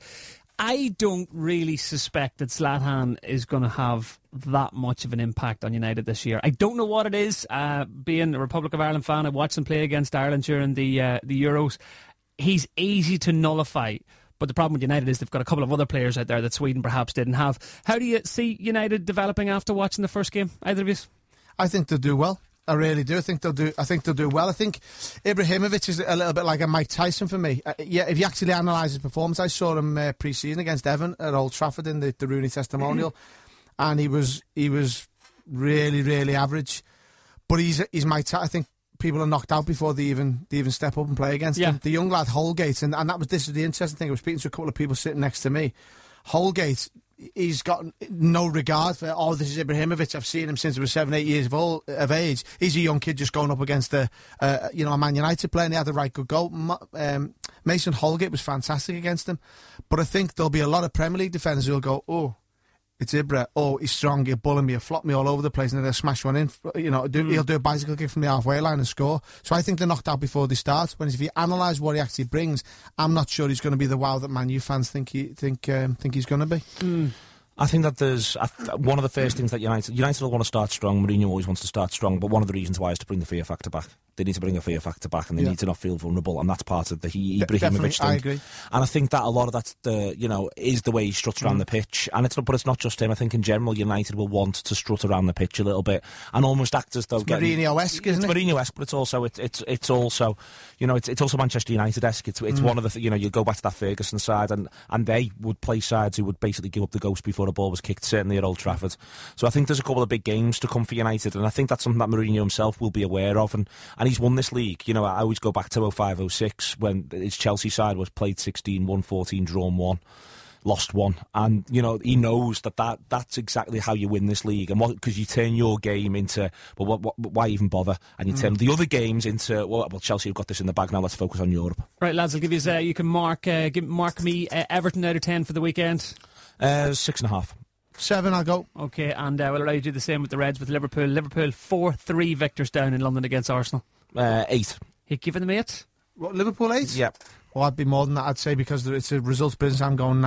I don't really suspect that Zlatan is going to have that much of an impact on United this year. I don't know what it is. Uh, being a Republic of Ireland fan, I watched him play against Ireland during the uh, the Euros. He's easy to nullify. But the problem with United is they've got a couple of other players out there that Sweden perhaps didn't have. How do you see United developing after watching the first game, either of you? I think they'll do well. I really do. I think they'll do. I think they'll do well. I think Ibrahimovic is a little bit like a Mike Tyson for me. Uh, yeah, if you actually analyse his performance, I saw him uh, pre-season against Everton at Old Trafford in the, the Rooney testimonial, and he was he was really really average. But he's he's Mike. Ty- I think people are knocked out before they even they even step up and play against yeah. him. The young lad Holgate, and, and that was this is the interesting thing. I was speaking to a couple of people sitting next to me. Holgate. He's got no regard for, oh, this is Ibrahimovic. I've seen him since he was seven, eight years of, old, of age. He's a young kid just going up against a, uh, you know, a Man United player, and he had the right good goal. Um, Mason Holgate was fantastic against him. But I think there'll be a lot of Premier League defenders who'll go, oh, it's Ibra. Oh, he's strong. He'll bull me. He'll flop me all over the place, and then they'll smash one in. You know, do, mm. he'll do a bicycle kick from the halfway line and score. So I think they're knocked out before they start. Whereas if you analyse what he actually brings, I'm not sure he's going to be the wow that Man U fans think he think um, think he's going to be. Mm. I think that there's I th- one of the first things that United United will want to start strong. Mourinho always wants to start strong, but one of the reasons why is to bring the fear factor back. They need to bring a fear factor back, and they yeah. need to not feel vulnerable, and that's part of the he, Ibrahimovic thing. I agree, and I think that a lot of that, the you know, is the way he struts around mm. the pitch, and it's not, but it's not just him. I think in general, United will want to strut around the pitch a little bit and almost act as though it's Mourinho-esque, isn't it's it? Mourinho-esque, but it's also it's it's it's also, you know, it's it's also Manchester United-esque. It's it's mm. one of the th- you know, you go back to that Ferguson side, and and they would play sides who would basically give up the ghost before the ball was kicked, certainly at Old Trafford. So I think there's a couple of big games to come for United, and I think that's something that Mourinho himself will be aware of, and and he's won this league. You know, I always go back to oh five oh six when his Chelsea side was played sixteen, won fourteen, drawn one, lost one, and you know he knows that, that that's exactly how you win this league, and because you turn your game into, well, what, what, why even bother? And you mm. turn the other games into, well, well, Chelsea have got this in the bag now. Let's focus on Europe. Right, lads, I'll give you. Uh, you can mark uh, give, mark me uh, Everton out of ten for the weekend. Uh, six and a half. Seven, I'll go. Okay, and uh, we'll allow you to do the same with the Reds with Liverpool. Liverpool four three victors down in London against Arsenal. Uh, eight. You're giving them eight? What, Liverpool eight? Yeah. Well, I'd be more than that, I'd say, because it's a results business. I'm going nine.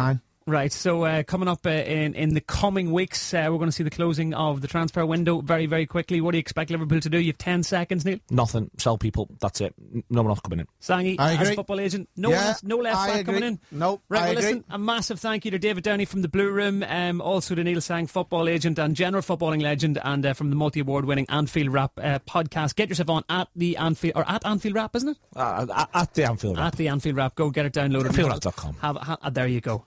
Right, so uh, coming up uh, in, in the coming weeks, uh, we're going to see the closing of the transfer window very, very quickly. What do you expect Liverpool to do? You have ten seconds, Neil. Nothing. Sell people. That's it. No one else coming in. Sangi, I as agree. a football agent, no, Yeah, one else, no left I back agree. coming in. Nope, Right, I well, agree. listen, a massive thank you to David Downey from the Blue Room, um, also to Neil Sang, football agent and general footballing legend, and uh, from the multi-award winning Anfield Rap uh, podcast. Get yourself on at the Anfield, or at Anfield Rap, isn't it? Uh, at the Anfield Rap. At the Anfield Rap. Go get it downloaded. Anfield Rap dot com. Have, ha, uh, there you go.